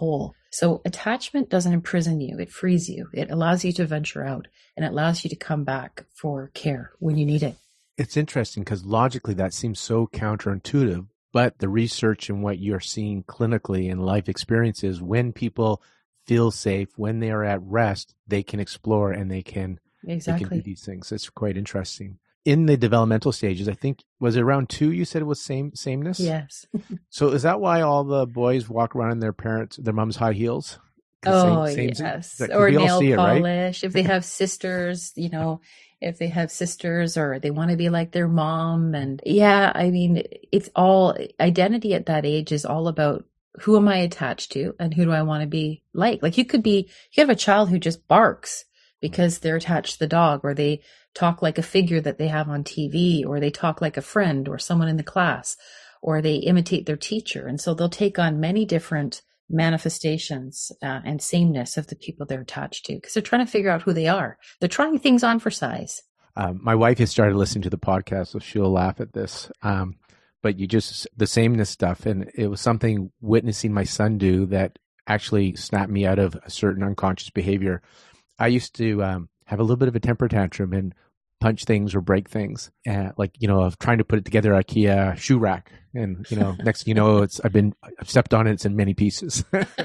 So attachment doesn't imprison you. It frees you. It allows you to venture out, and it allows you to come back for care when you need it. It's interesting because logically that seems so counterintuitive, but the research and what you're seeing clinically in life experiences, when people feel safe, when they are at rest, they can explore and they can, exactly. they can do these things. It's quite interesting. In the developmental stages, I think, was it around two you said it was same sameness? Yes. So is that why all the boys walk around in their parents, their mom's high heels? Oh, same, same yes. Like, or nail it, polish. Right? If they have sisters, you know, if they have sisters or they want to be like their mom. And yeah, I mean, it's all identity at that age is all about who am I attached to and who do I want to be like? Like you could be, you have a child who just barks because they're attached to the dog, or they talk like a figure that they have on T V, or they talk like a friend or someone in the class, or they imitate their teacher. And so they'll take on many different manifestations uh, and sameness of the people they're attached to because they're trying to figure out who they are. They're trying things on for size. Um, my wife has started listening to the podcast, so she'll laugh at this. Um, but you just, the sameness stuff, and it was something witnessing my son do that actually snapped me out of a certain unconscious behavior. I used to um, have a little bit of a temper tantrum and punch things or break things, uh, like, you know, of trying to put it together IKEA shoe rack. And, you know, next thing you know, it's, I've been, I've stepped on it, it's in many pieces.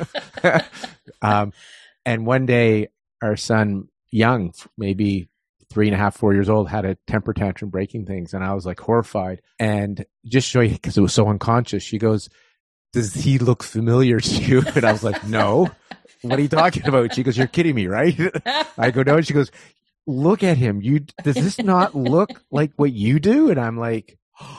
um, and one day our son, young, maybe three and a half, four years old, had a temper tantrum breaking things. And I was like horrified. And just show you, because it was so unconscious, she goes, does he look familiar to you? And I was like, no. What are you talking about? She goes, you're kidding me, right? I go, no. And she goes, look at him. You, does this not look like what you do? And I'm like,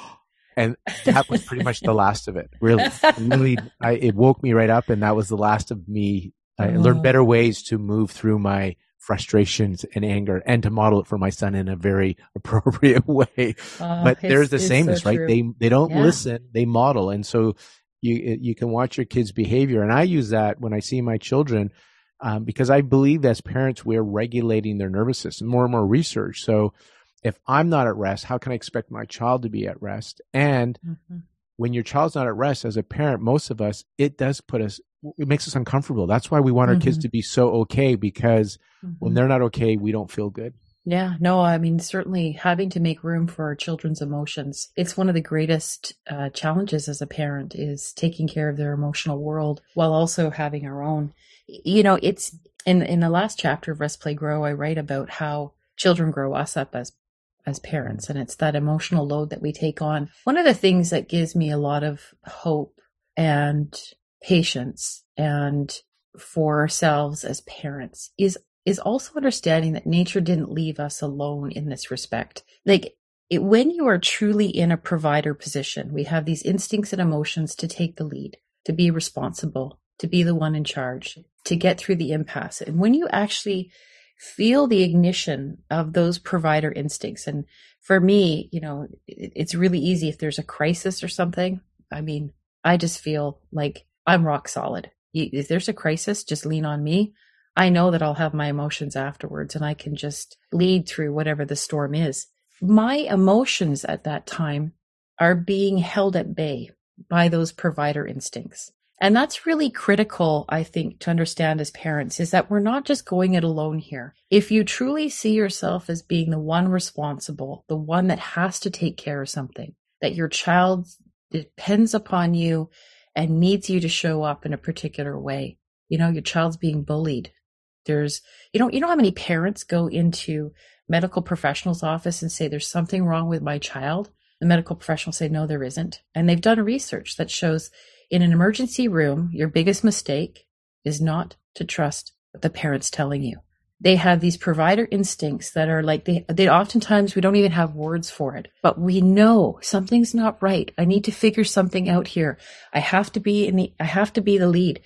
and that was pretty much the last of it. Really, really, I, it woke me right up. And that was the last of me. I Oh. learned better ways to move through my frustrations and anger and to model it for my son in a very appropriate way. Oh, But it's- there's the it's sameness, so right? true. They, they don't Yeah. listen, they model. And so you, you can watch your kids' behavior. And I use that when I see my children, um, because I believe as parents, we're regulating their nervous system, more and more research. So if I'm not at rest, how can I expect my child to be at rest? And Mhm. when your child's not at rest, as a parent, most of us, it does put us, it makes us uncomfortable. That's why we want our kids Mhm. to be so okay, because when Mhm. they're not okay, we don't feel good. Yeah, no, I mean, certainly having to make room for our children's emotions. It's one of the greatest uh, challenges as a parent is taking care of their emotional world while also having our own. You know, it's in, in the last chapter of Rest, Play, Grow, I write about how children grow us up as as parents, and it's that emotional load that we take on. One of the things that gives me a lot of hope and patience and for ourselves as parents is is also understanding that nature didn't leave us alone in this respect. Like it, when you are truly in a provider position, we have these instincts and emotions to take the lead, to be responsible, to be the one in charge, to get through the impasse. And when you actually feel the ignition of those provider instincts, and for me, you know, it, it's really easy if there's a crisis or something. I mean, I just feel like I'm rock solid. You, if there's a crisis, just lean on me. I know that I'll have my emotions afterwards and I can just lead through whatever the storm is. My emotions at that time are being held at bay by those provider instincts. And that's really critical, I think, to understand as parents, is that we're not just going it alone here. If you truly see yourself as being the one responsible, the one that has to take care of something, that your child depends upon you and needs you to show up in a particular way. You know, your child's being bullied. There's, you know, you know how many parents go into medical professional's office and say, there's something wrong with my child? The medical professionals say, no, there isn't. And they've done research that shows in an emergency room, your biggest mistake is not to trust what the parent's telling you. They have these provider instincts that are like, they, they oftentimes, we don't even have words for it, but we know something's not right. I need to figure something out here. I have to be in the, I have to be the lead.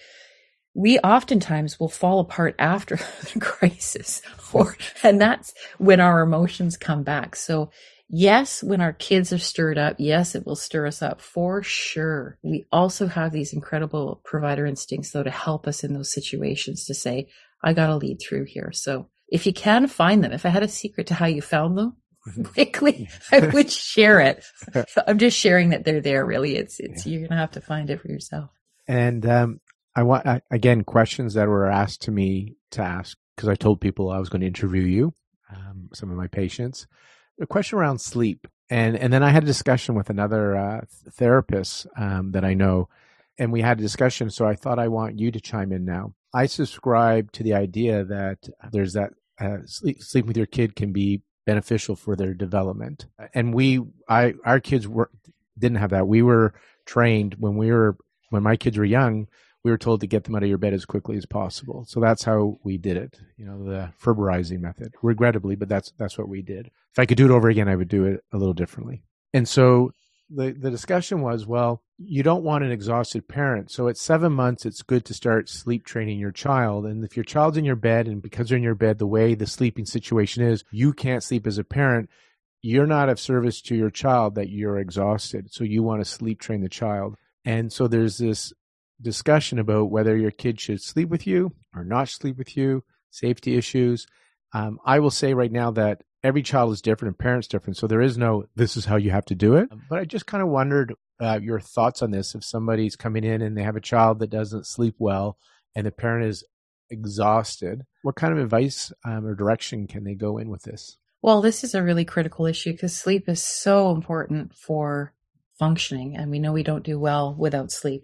We oftentimes will fall apart after the crisis, or, and that's when our emotions come back. So yes, when our kids are stirred up, yes, it will stir us up for sure. We also have these incredible provider instincts, though, to help us in those situations to say, I got to lead through here. So if you can find them, if I had a secret to how you found them, quickly, I would share it. I'm just sharing that they're there. Really, it's, it's, you're going to have to find it for yourself. And um, I want, I, again, questions that were asked to me to ask, because I told people I was going to interview you, um, some of my patients. A question around sleep. And, and then I had a discussion with another uh, therapist um, that I know, and we had a discussion. So I thought I want you to chime in now. I subscribe to the idea that there's that uh, sleep, sleep with your kid can be beneficial for their development. And we, I, our kids were, didn't have that. We were trained when we were, when my kids were young, we were told to get them out of your bed as quickly as possible. So that's how we did it. You know, the Ferberizing method, regrettably, but that's, that's what we did. If I could do it over again, I would do it a little differently. And so the, the discussion was, well, you don't want an exhausted parent. So at seven months, it's good to start sleep training your child. And if your child's in your bed, and because they're in your bed, the way the sleeping situation is, you can't sleep as a parent, you're not of service to your child that you're exhausted. So you want to sleep train the child. And so there's this discussion about whether your kid should sleep with you or not sleep with you, safety issues. Um, I will say right now that every child is different and parents different. So there is no, this is how you have to do it. But I just kind of wondered uh, your thoughts on this. If somebody's coming in and they have a child that doesn't sleep well and the parent is exhausted, what kind of advice um, or direction can they go in with this? Well, this is a really critical issue because sleep is so important for functioning. And we know we don't do well without sleep.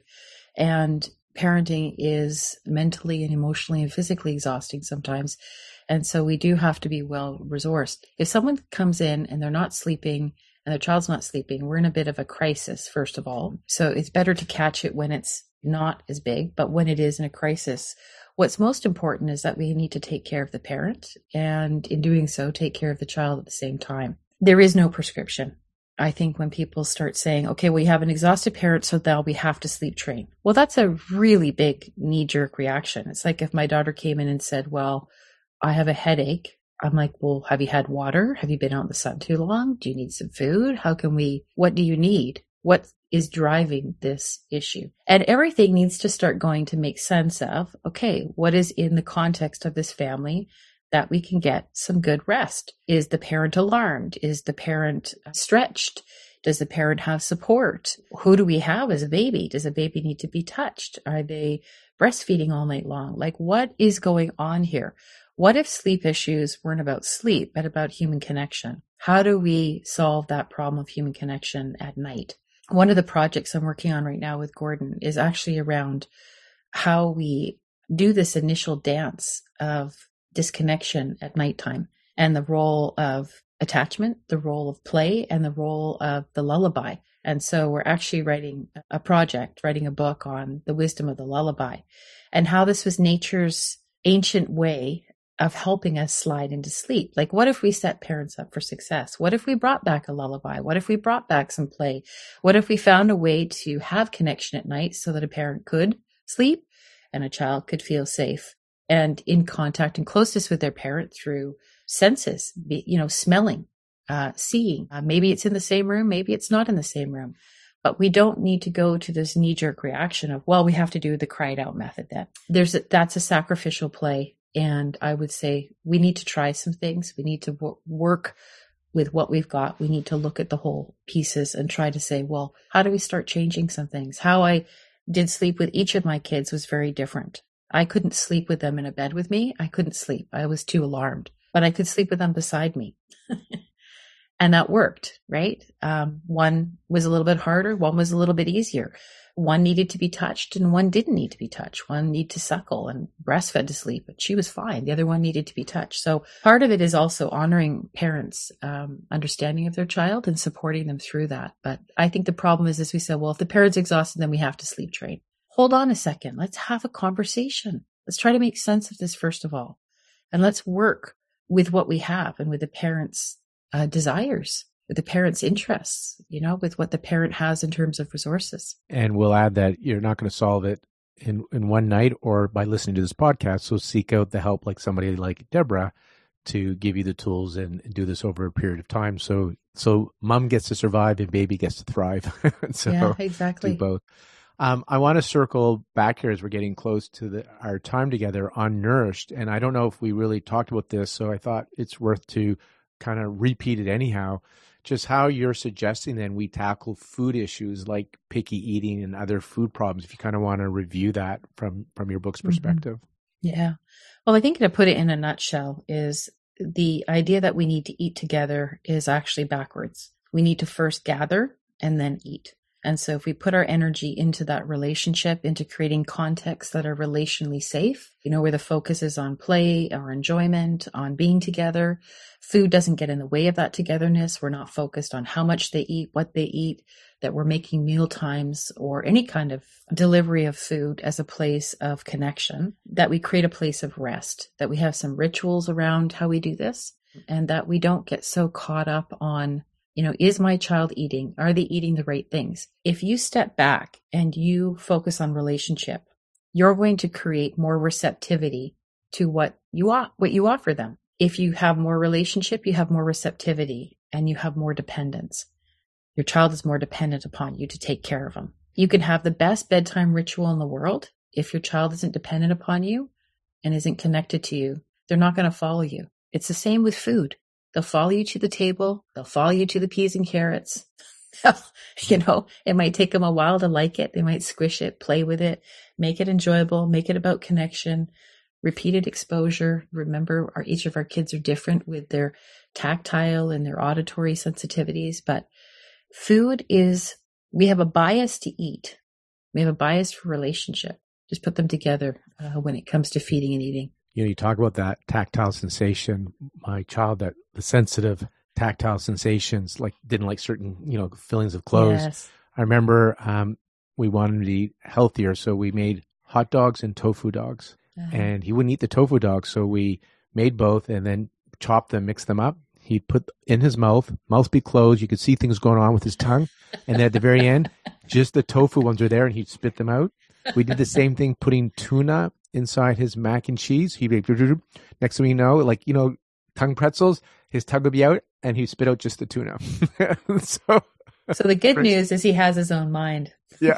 And parenting is mentally and emotionally and physically exhausting sometimes. And so we do have to be well resourced. If someone comes in and they're not sleeping and their child's not sleeping, we're in a bit of a crisis, first of all. So it's better to catch it when it's not as big, but when it is in a crisis, what's most important is that we need to take care of the parent, and in doing so, take care of the child at the same time. There is no prescription. I think when people start saying, okay, we have an exhausted parent, so now we have to sleep train. Well, that's a really big knee-jerk reaction. It's like if my daughter came in and said, well, I have a headache. I'm like, well, have you had water? Have you been out in the sun too long? Do you need some food? How can we, what do you need? What is driving this issue? And everything needs to start going to make sense of, okay, what is in the context of this family that we can get some good rest? Is the parent alarmed? Is the parent stretched? Does the parent have support? Who do we have as a baby? Does a baby need to be touched? Are they breastfeeding all night long? Like, what is going on here? What if sleep issues weren't about sleep, but about human connection? How do we solve that problem of human connection at night? One of the projects I'm working on right now with Gordon is actually around how we do this initial dance of disconnection at nighttime, and the role of attachment, the role of play, and the role of the lullaby. And so we're actually writing a project, writing a book on the wisdom of the lullaby and how this was nature's ancient way of helping us slide into sleep. Like, what if we set parents up for success? What if we brought back a lullaby? What if we brought back some play? What if we found a way to have connection at night so that a parent could sleep and a child could feel safe and in contact and closeness with their parent through senses, you know, smelling, uh, seeing. Uh, maybe it's in the same room, maybe it's not in the same room. But we don't need to go to this knee-jerk reaction of, well, we have to do the cried out method then. There's a, that's a sacrificial play. And I would say we need to try some things. We need to w- work with what we've got. We need to look at the whole pieces and try to say, well, how do we start changing some things? How I did sleep with each of my kids was very different. I couldn't sleep with them in a bed with me. I couldn't sleep. I was too alarmed, but I could sleep with them beside me. And that worked, right? Um, one was a little bit harder. One was a little bit easier. One needed to be touched and one didn't need to be touched. One needed to suckle and breastfed to sleep, but she was fine. The other one needed to be touched. So part of it is also honoring parents' um, understanding of their child and supporting them through that. But I think the problem is, as we said, well, if the parent's exhausted, then we have to sleep train. Hold on a second. Let's have a conversation. Let's try to make sense of this first of all. And let's work with what we have and with the parents' uh, desires, with the parent's interests, you know, with what the parent has in terms of resources. And we'll add that you're not going to solve it in, in one night or by listening to this podcast. So seek out the help like somebody like Deborah to give you the tools and do this over a period of time. So, so mom gets to survive and baby gets to thrive. So yeah, exactly. Do both. Um, I want to circle back here as we're getting close to the, our time together on Nourished. And I don't know if we really talked about this, so I thought it's worth to kind of repeat it anyhow. just how you're suggesting then we tackle food issues like picky eating and other food problems, if you kind of want to review that from, from your book's perspective. Mm-hmm. Yeah. Well, I think to put it in a nutshell is the idea that we need to eat together is actually backwards. We need to first gather and then eat. And so if we put our energy into that relationship, into creating contexts that are relationally safe, you know, where the focus is on play or enjoyment, on being together, food doesn't get in the way of that togetherness. We're not focused on how much they eat, what they eat, that we're making meal times or any kind of delivery of food as a place of connection, that we create a place of rest, that we have some rituals around how we do this, and that we don't get so caught up on, you know, is my child eating? Are they eating the right things? If you step back and you focus on relationship, you're going to create more receptivity to what you o- what you offer them. If you have more relationship, you have more receptivity and you have more dependence. Your child is more dependent upon you to take care of them. You can have the best bedtime ritual in the world. If your child isn't dependent upon you and isn't connected to you, they're not going to follow you. It's the same with food. They'll follow you to the table. They'll follow you to the peas and carrots. You know, it might take them a while to like it. They might squish it, play with it, make it enjoyable, make it about connection, repeated exposure. Remember, our, each of our kids are different with their tactile and their auditory sensitivities. But food is, we have a bias to eat. We have a bias for relationship. Just put them together uh, when it comes to feeding and eating. You know, you talk about that tactile sensation. My child, that the sensitive tactile sensations, like didn't like certain, you know, fillings of clothes. Yes. I remember um, we wanted him to eat healthier, so we made hot dogs and tofu dogs. Uh-huh. And he wouldn't eat the tofu dogs, so we made both and then chopped them, mixed them up. He'd put in his mouth, mouth be closed. You could see things going on with his tongue. And then at the very end, just the tofu ones were there and he'd spit them out. We did the same thing, putting tuna inside his mac and cheese. He'd be, next thing we know, like, you know, tongue pretzels, his tongue would be out and he'd spit out just the tuna. so, so the good news is he has his own mind. Yeah.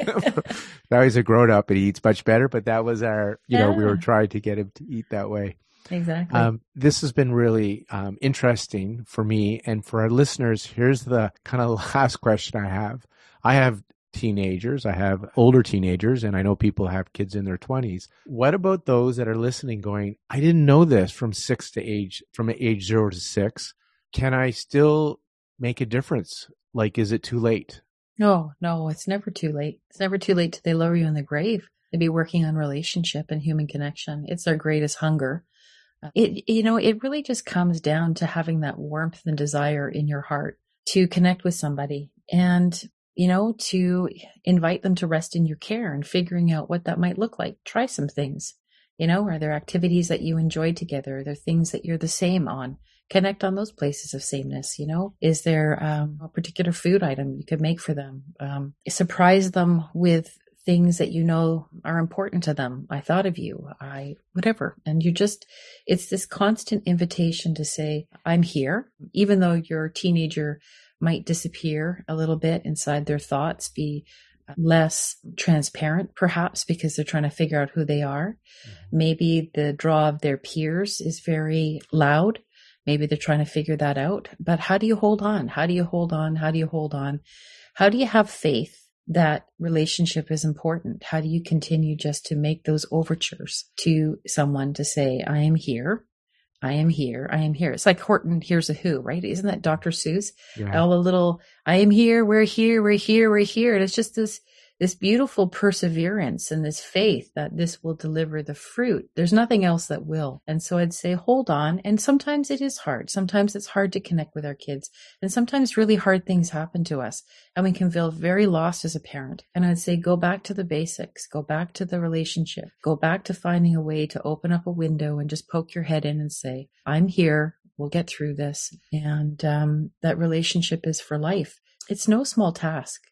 Now he's a grown up and he eats much better, but that was our, you yeah. know, we were trying to get him to eat that way. Exactly. Um, this has been really um, interesting for me and for our listeners. Here's the kind of last question I have. I have teenagers, I have older teenagers, and I know people have kids in their twenties. What about those that are listening going, I didn't know this from six to age, from age zero to six. Can I still make a difference? Like, is it too late? No, no, it's never too late. It's never too late till they lower you in the grave to be working on relationship and human connection. It's our greatest hunger. It, you know, it really just comes down to having that warmth and desire in your heart to connect with somebody and, you know, to invite them to rest in your care and figuring out what that might look like. Try some things, you know, are there activities that you enjoy together? Are there things that you're the same on? Connect on those places of sameness, you know? Is there um, a particular food item you could make for them? Um, surprise them with things that you know are important to them. I thought of you, I, whatever. And you just, it's this constant invitation to say, I'm here, even though your teenager might disappear a little bit inside their thoughts, be less transparent, perhaps because they're trying to figure out who they are. Mm-hmm. Maybe the draw of their peers is very loud. Maybe they're trying to figure that out. But how do you hold on? How do you hold on? How do you hold on? How do you have faith that relationship is important? How do you continue just to make those overtures to someone to say, I am here, I am here, I am here. It's like Horton Hears a Who, right? Isn't that Doctor Seuss? Yeah. All the little, I am here, we're here, we're here, we're here. And it's just this, this beautiful perseverance and this faith that this will deliver the fruit. There's nothing else that will. And so I'd say, hold on. And sometimes it is hard. Sometimes it's hard to connect with our kids. And sometimes really hard things happen to us. And we can feel very lost as a parent. And I'd say, go back to the basics. Go back to the relationship. Go back to finding a way to open up a window and just poke your head in and say, I'm here. We'll get through this. And um, that relationship is for life. It's no small task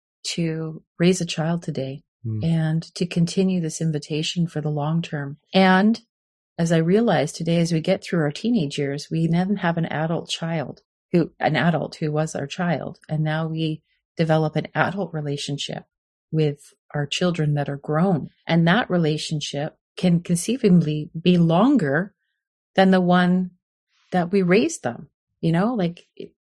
to raise a child today mm. and to continue this invitation for the long term. And as I realized today, as we get through our teenage years, we then have an adult child who, an adult who was our child. And now we develop an adult relationship with our children that are grown. And that relationship can conceivably be longer than the one that we raised them. You know, like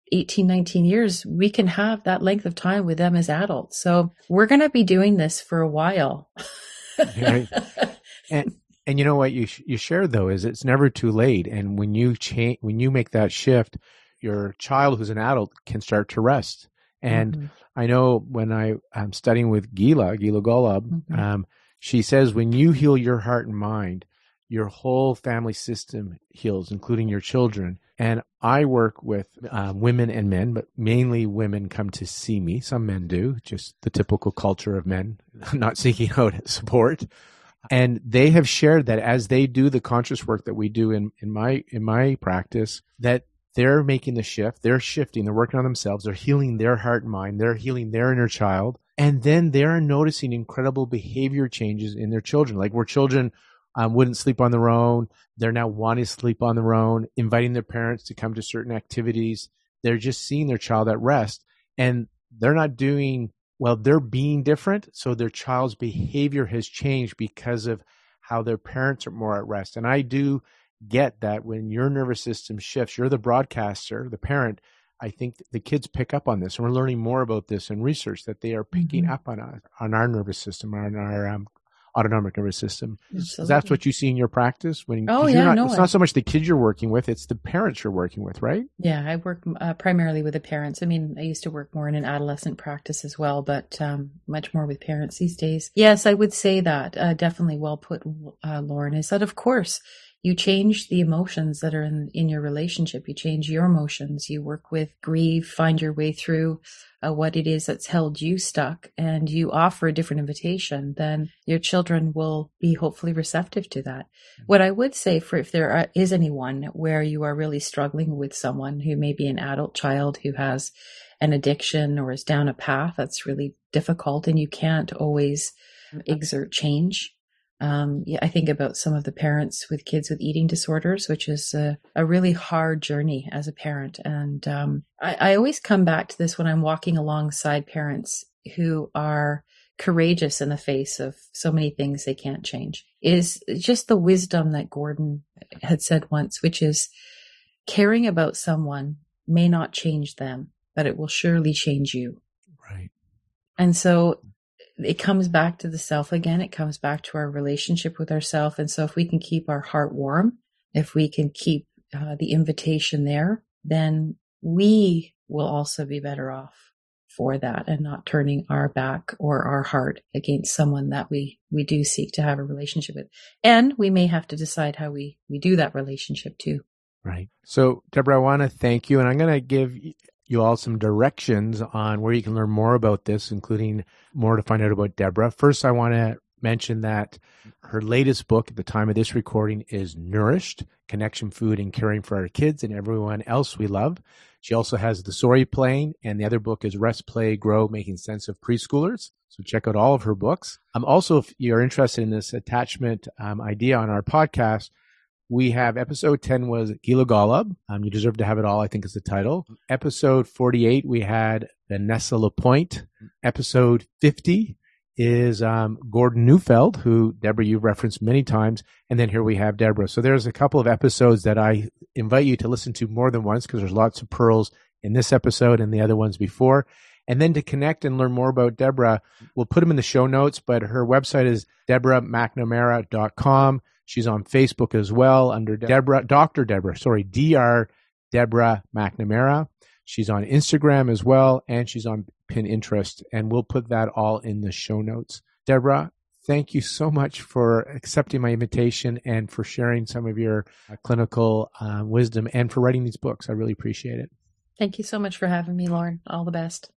eighteen, nineteen years, we can have that length of time with them as adults. So we're going to be doing this for a while. Right. And, and you know what you, sh- you shared though, is it's never too late. And when you change, when you make that shift, your child who's an adult can start to rest. And mm-hmm. I know when I, I'm studying with Gila, Gila Golub, mm-hmm. um, she says, when you heal your heart and mind, your whole family system heals, including your children. And I work with uh, women and men, but mainly women come to see me. Some men do, just the typical culture of men not seeking out support. And they have shared that as they do the conscious work that we do in, in my in my practice, that they're making the shift, they're shifting, they're working on themselves, they're healing their heart and mind, they're healing their inner child. And then they're noticing incredible behavior changes in their children. Like where children Um, wouldn't sleep on their own. They're now wanting to sleep on their own, inviting their parents to come to certain activities. They're just seeing their child at rest, and they're not doing, well, they're being different. So their child's behavior has changed because of how their parents are more at rest. And I do get that when your nervous system shifts, you're the broadcaster, the parent. I think the kids pick up on this, and we're learning more about this in research, that they are picking mm-hmm. up on us, on our nervous system, on our um, autonomic nervous system. Absolutely. That's what you see in your practice? When oh, you're yeah, not, no. It's not so much the kids you're working with, it's the parents you're working with, right? Yeah, I work uh, primarily with the parents. I mean, I used to work more in an adolescent practice as well, but um, much more with parents these days. Yes, I would say that. Uh, definitely well put, uh, Lauren, is that, of course, you change the emotions that are in, in your relationship. You change your emotions. You work with grief, find your way through uh, what it is that's held you stuck, and you offer a different invitation. Then your children will be hopefully receptive to that. Mm-hmm. What I would say, for if there are, is anyone where you are really struggling with someone who may be an adult child who has an addiction or is down a path that's really difficult, and you can't always exert change. Um, yeah, I think about some of the parents with kids with eating disorders, which is a, a really hard journey as a parent. And um, I, I always come back to this when I'm walking alongside parents who are courageous in the face of so many things they can't change, is just the wisdom that Gordon had said once, which is caring about someone may not change them, but it will surely change you. Right. And so it comes back to the self again. It comes back to our relationship with ourself. And so if we can keep our heart warm, if we can keep uh, the invitation there, then we will also be better off for that, and not turning our back or our heart against someone that we, we do seek to have a relationship with. And we may have to decide how we, we do that relationship too. Right. So Deborah, I want to thank you, and I'm going to give you all some directions on where you can learn more about this, including more to find out about Deborah. First, I want to mention that her latest book at the time of this recording is Nourished, Connection, Food, and Caring for Our Kids and Everyone Else We Love. She also has The Story Plane, and the other book is Rest, Play, Grow, Making Sense of Preschoolers. So check out all of her books. Um, also, if you're interested in this attachment um, idea on our podcast, we have episode ten was Gila Golub. Um, you deserve to have it all, I think is the title. Episode forty-eight, we had Vanessa Lapointe. Episode fifty is um, Gordon Neufeld, who, Deborah, you've referenced many times. And then here we have Deborah. So there's a couple of episodes that I invite you to listen to more than once, because there's lots of pearls in this episode and the other ones before. And then to connect and learn more about Deborah, we'll put them in the show notes, but her website is deborah mcnamara dot com. She's on Facebook as well under Deborah, Doctor Deborah, sorry, D R Deborah McNamara. She's on Instagram as well, and she's on Pinterest, and we'll put that all in the show notes. Deborah, thank you so much for accepting my invitation and for sharing some of your uh, clinical uh, wisdom, and for writing these books. I really appreciate it. Thank you so much for having me, Lauren. All the best.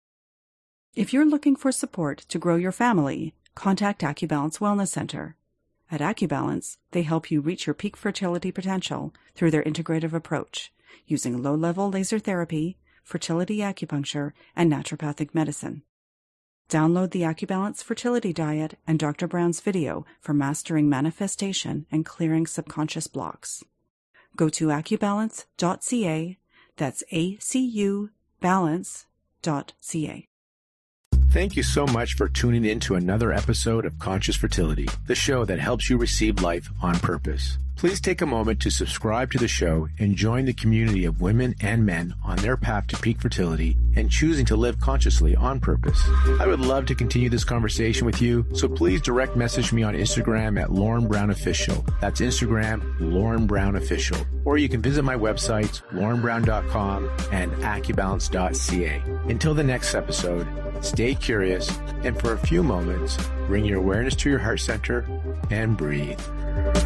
If you're looking for support to grow your family, contact AccuBalance Wellness Center. At AccuBalance, they help you reach your peak fertility potential through their integrative approach, using low-level laser therapy, fertility acupuncture, and naturopathic medicine. Download the AccuBalance Fertility Diet and Doctor Brown's video for mastering manifestation and clearing subconscious blocks. Go to accubalance dot c a, that's A C U balance dot C A. Thank you so much for tuning in to another episode of Conscious Fertility, the show that helps you receive life on purpose. Please take a moment to subscribe to the show and join the community of women and men on their path to peak fertility and choosing to live consciously on purpose. I would love to continue this conversation with you, so please direct message me on Instagram at Lauren Brown Official. That's Instagram, Lauren Brown Official. Or you can visit my websites, lauren brown dot com and acubalance dot c a. Until the next episode, stay curious, and for a few moments, bring your awareness to your heart center and breathe.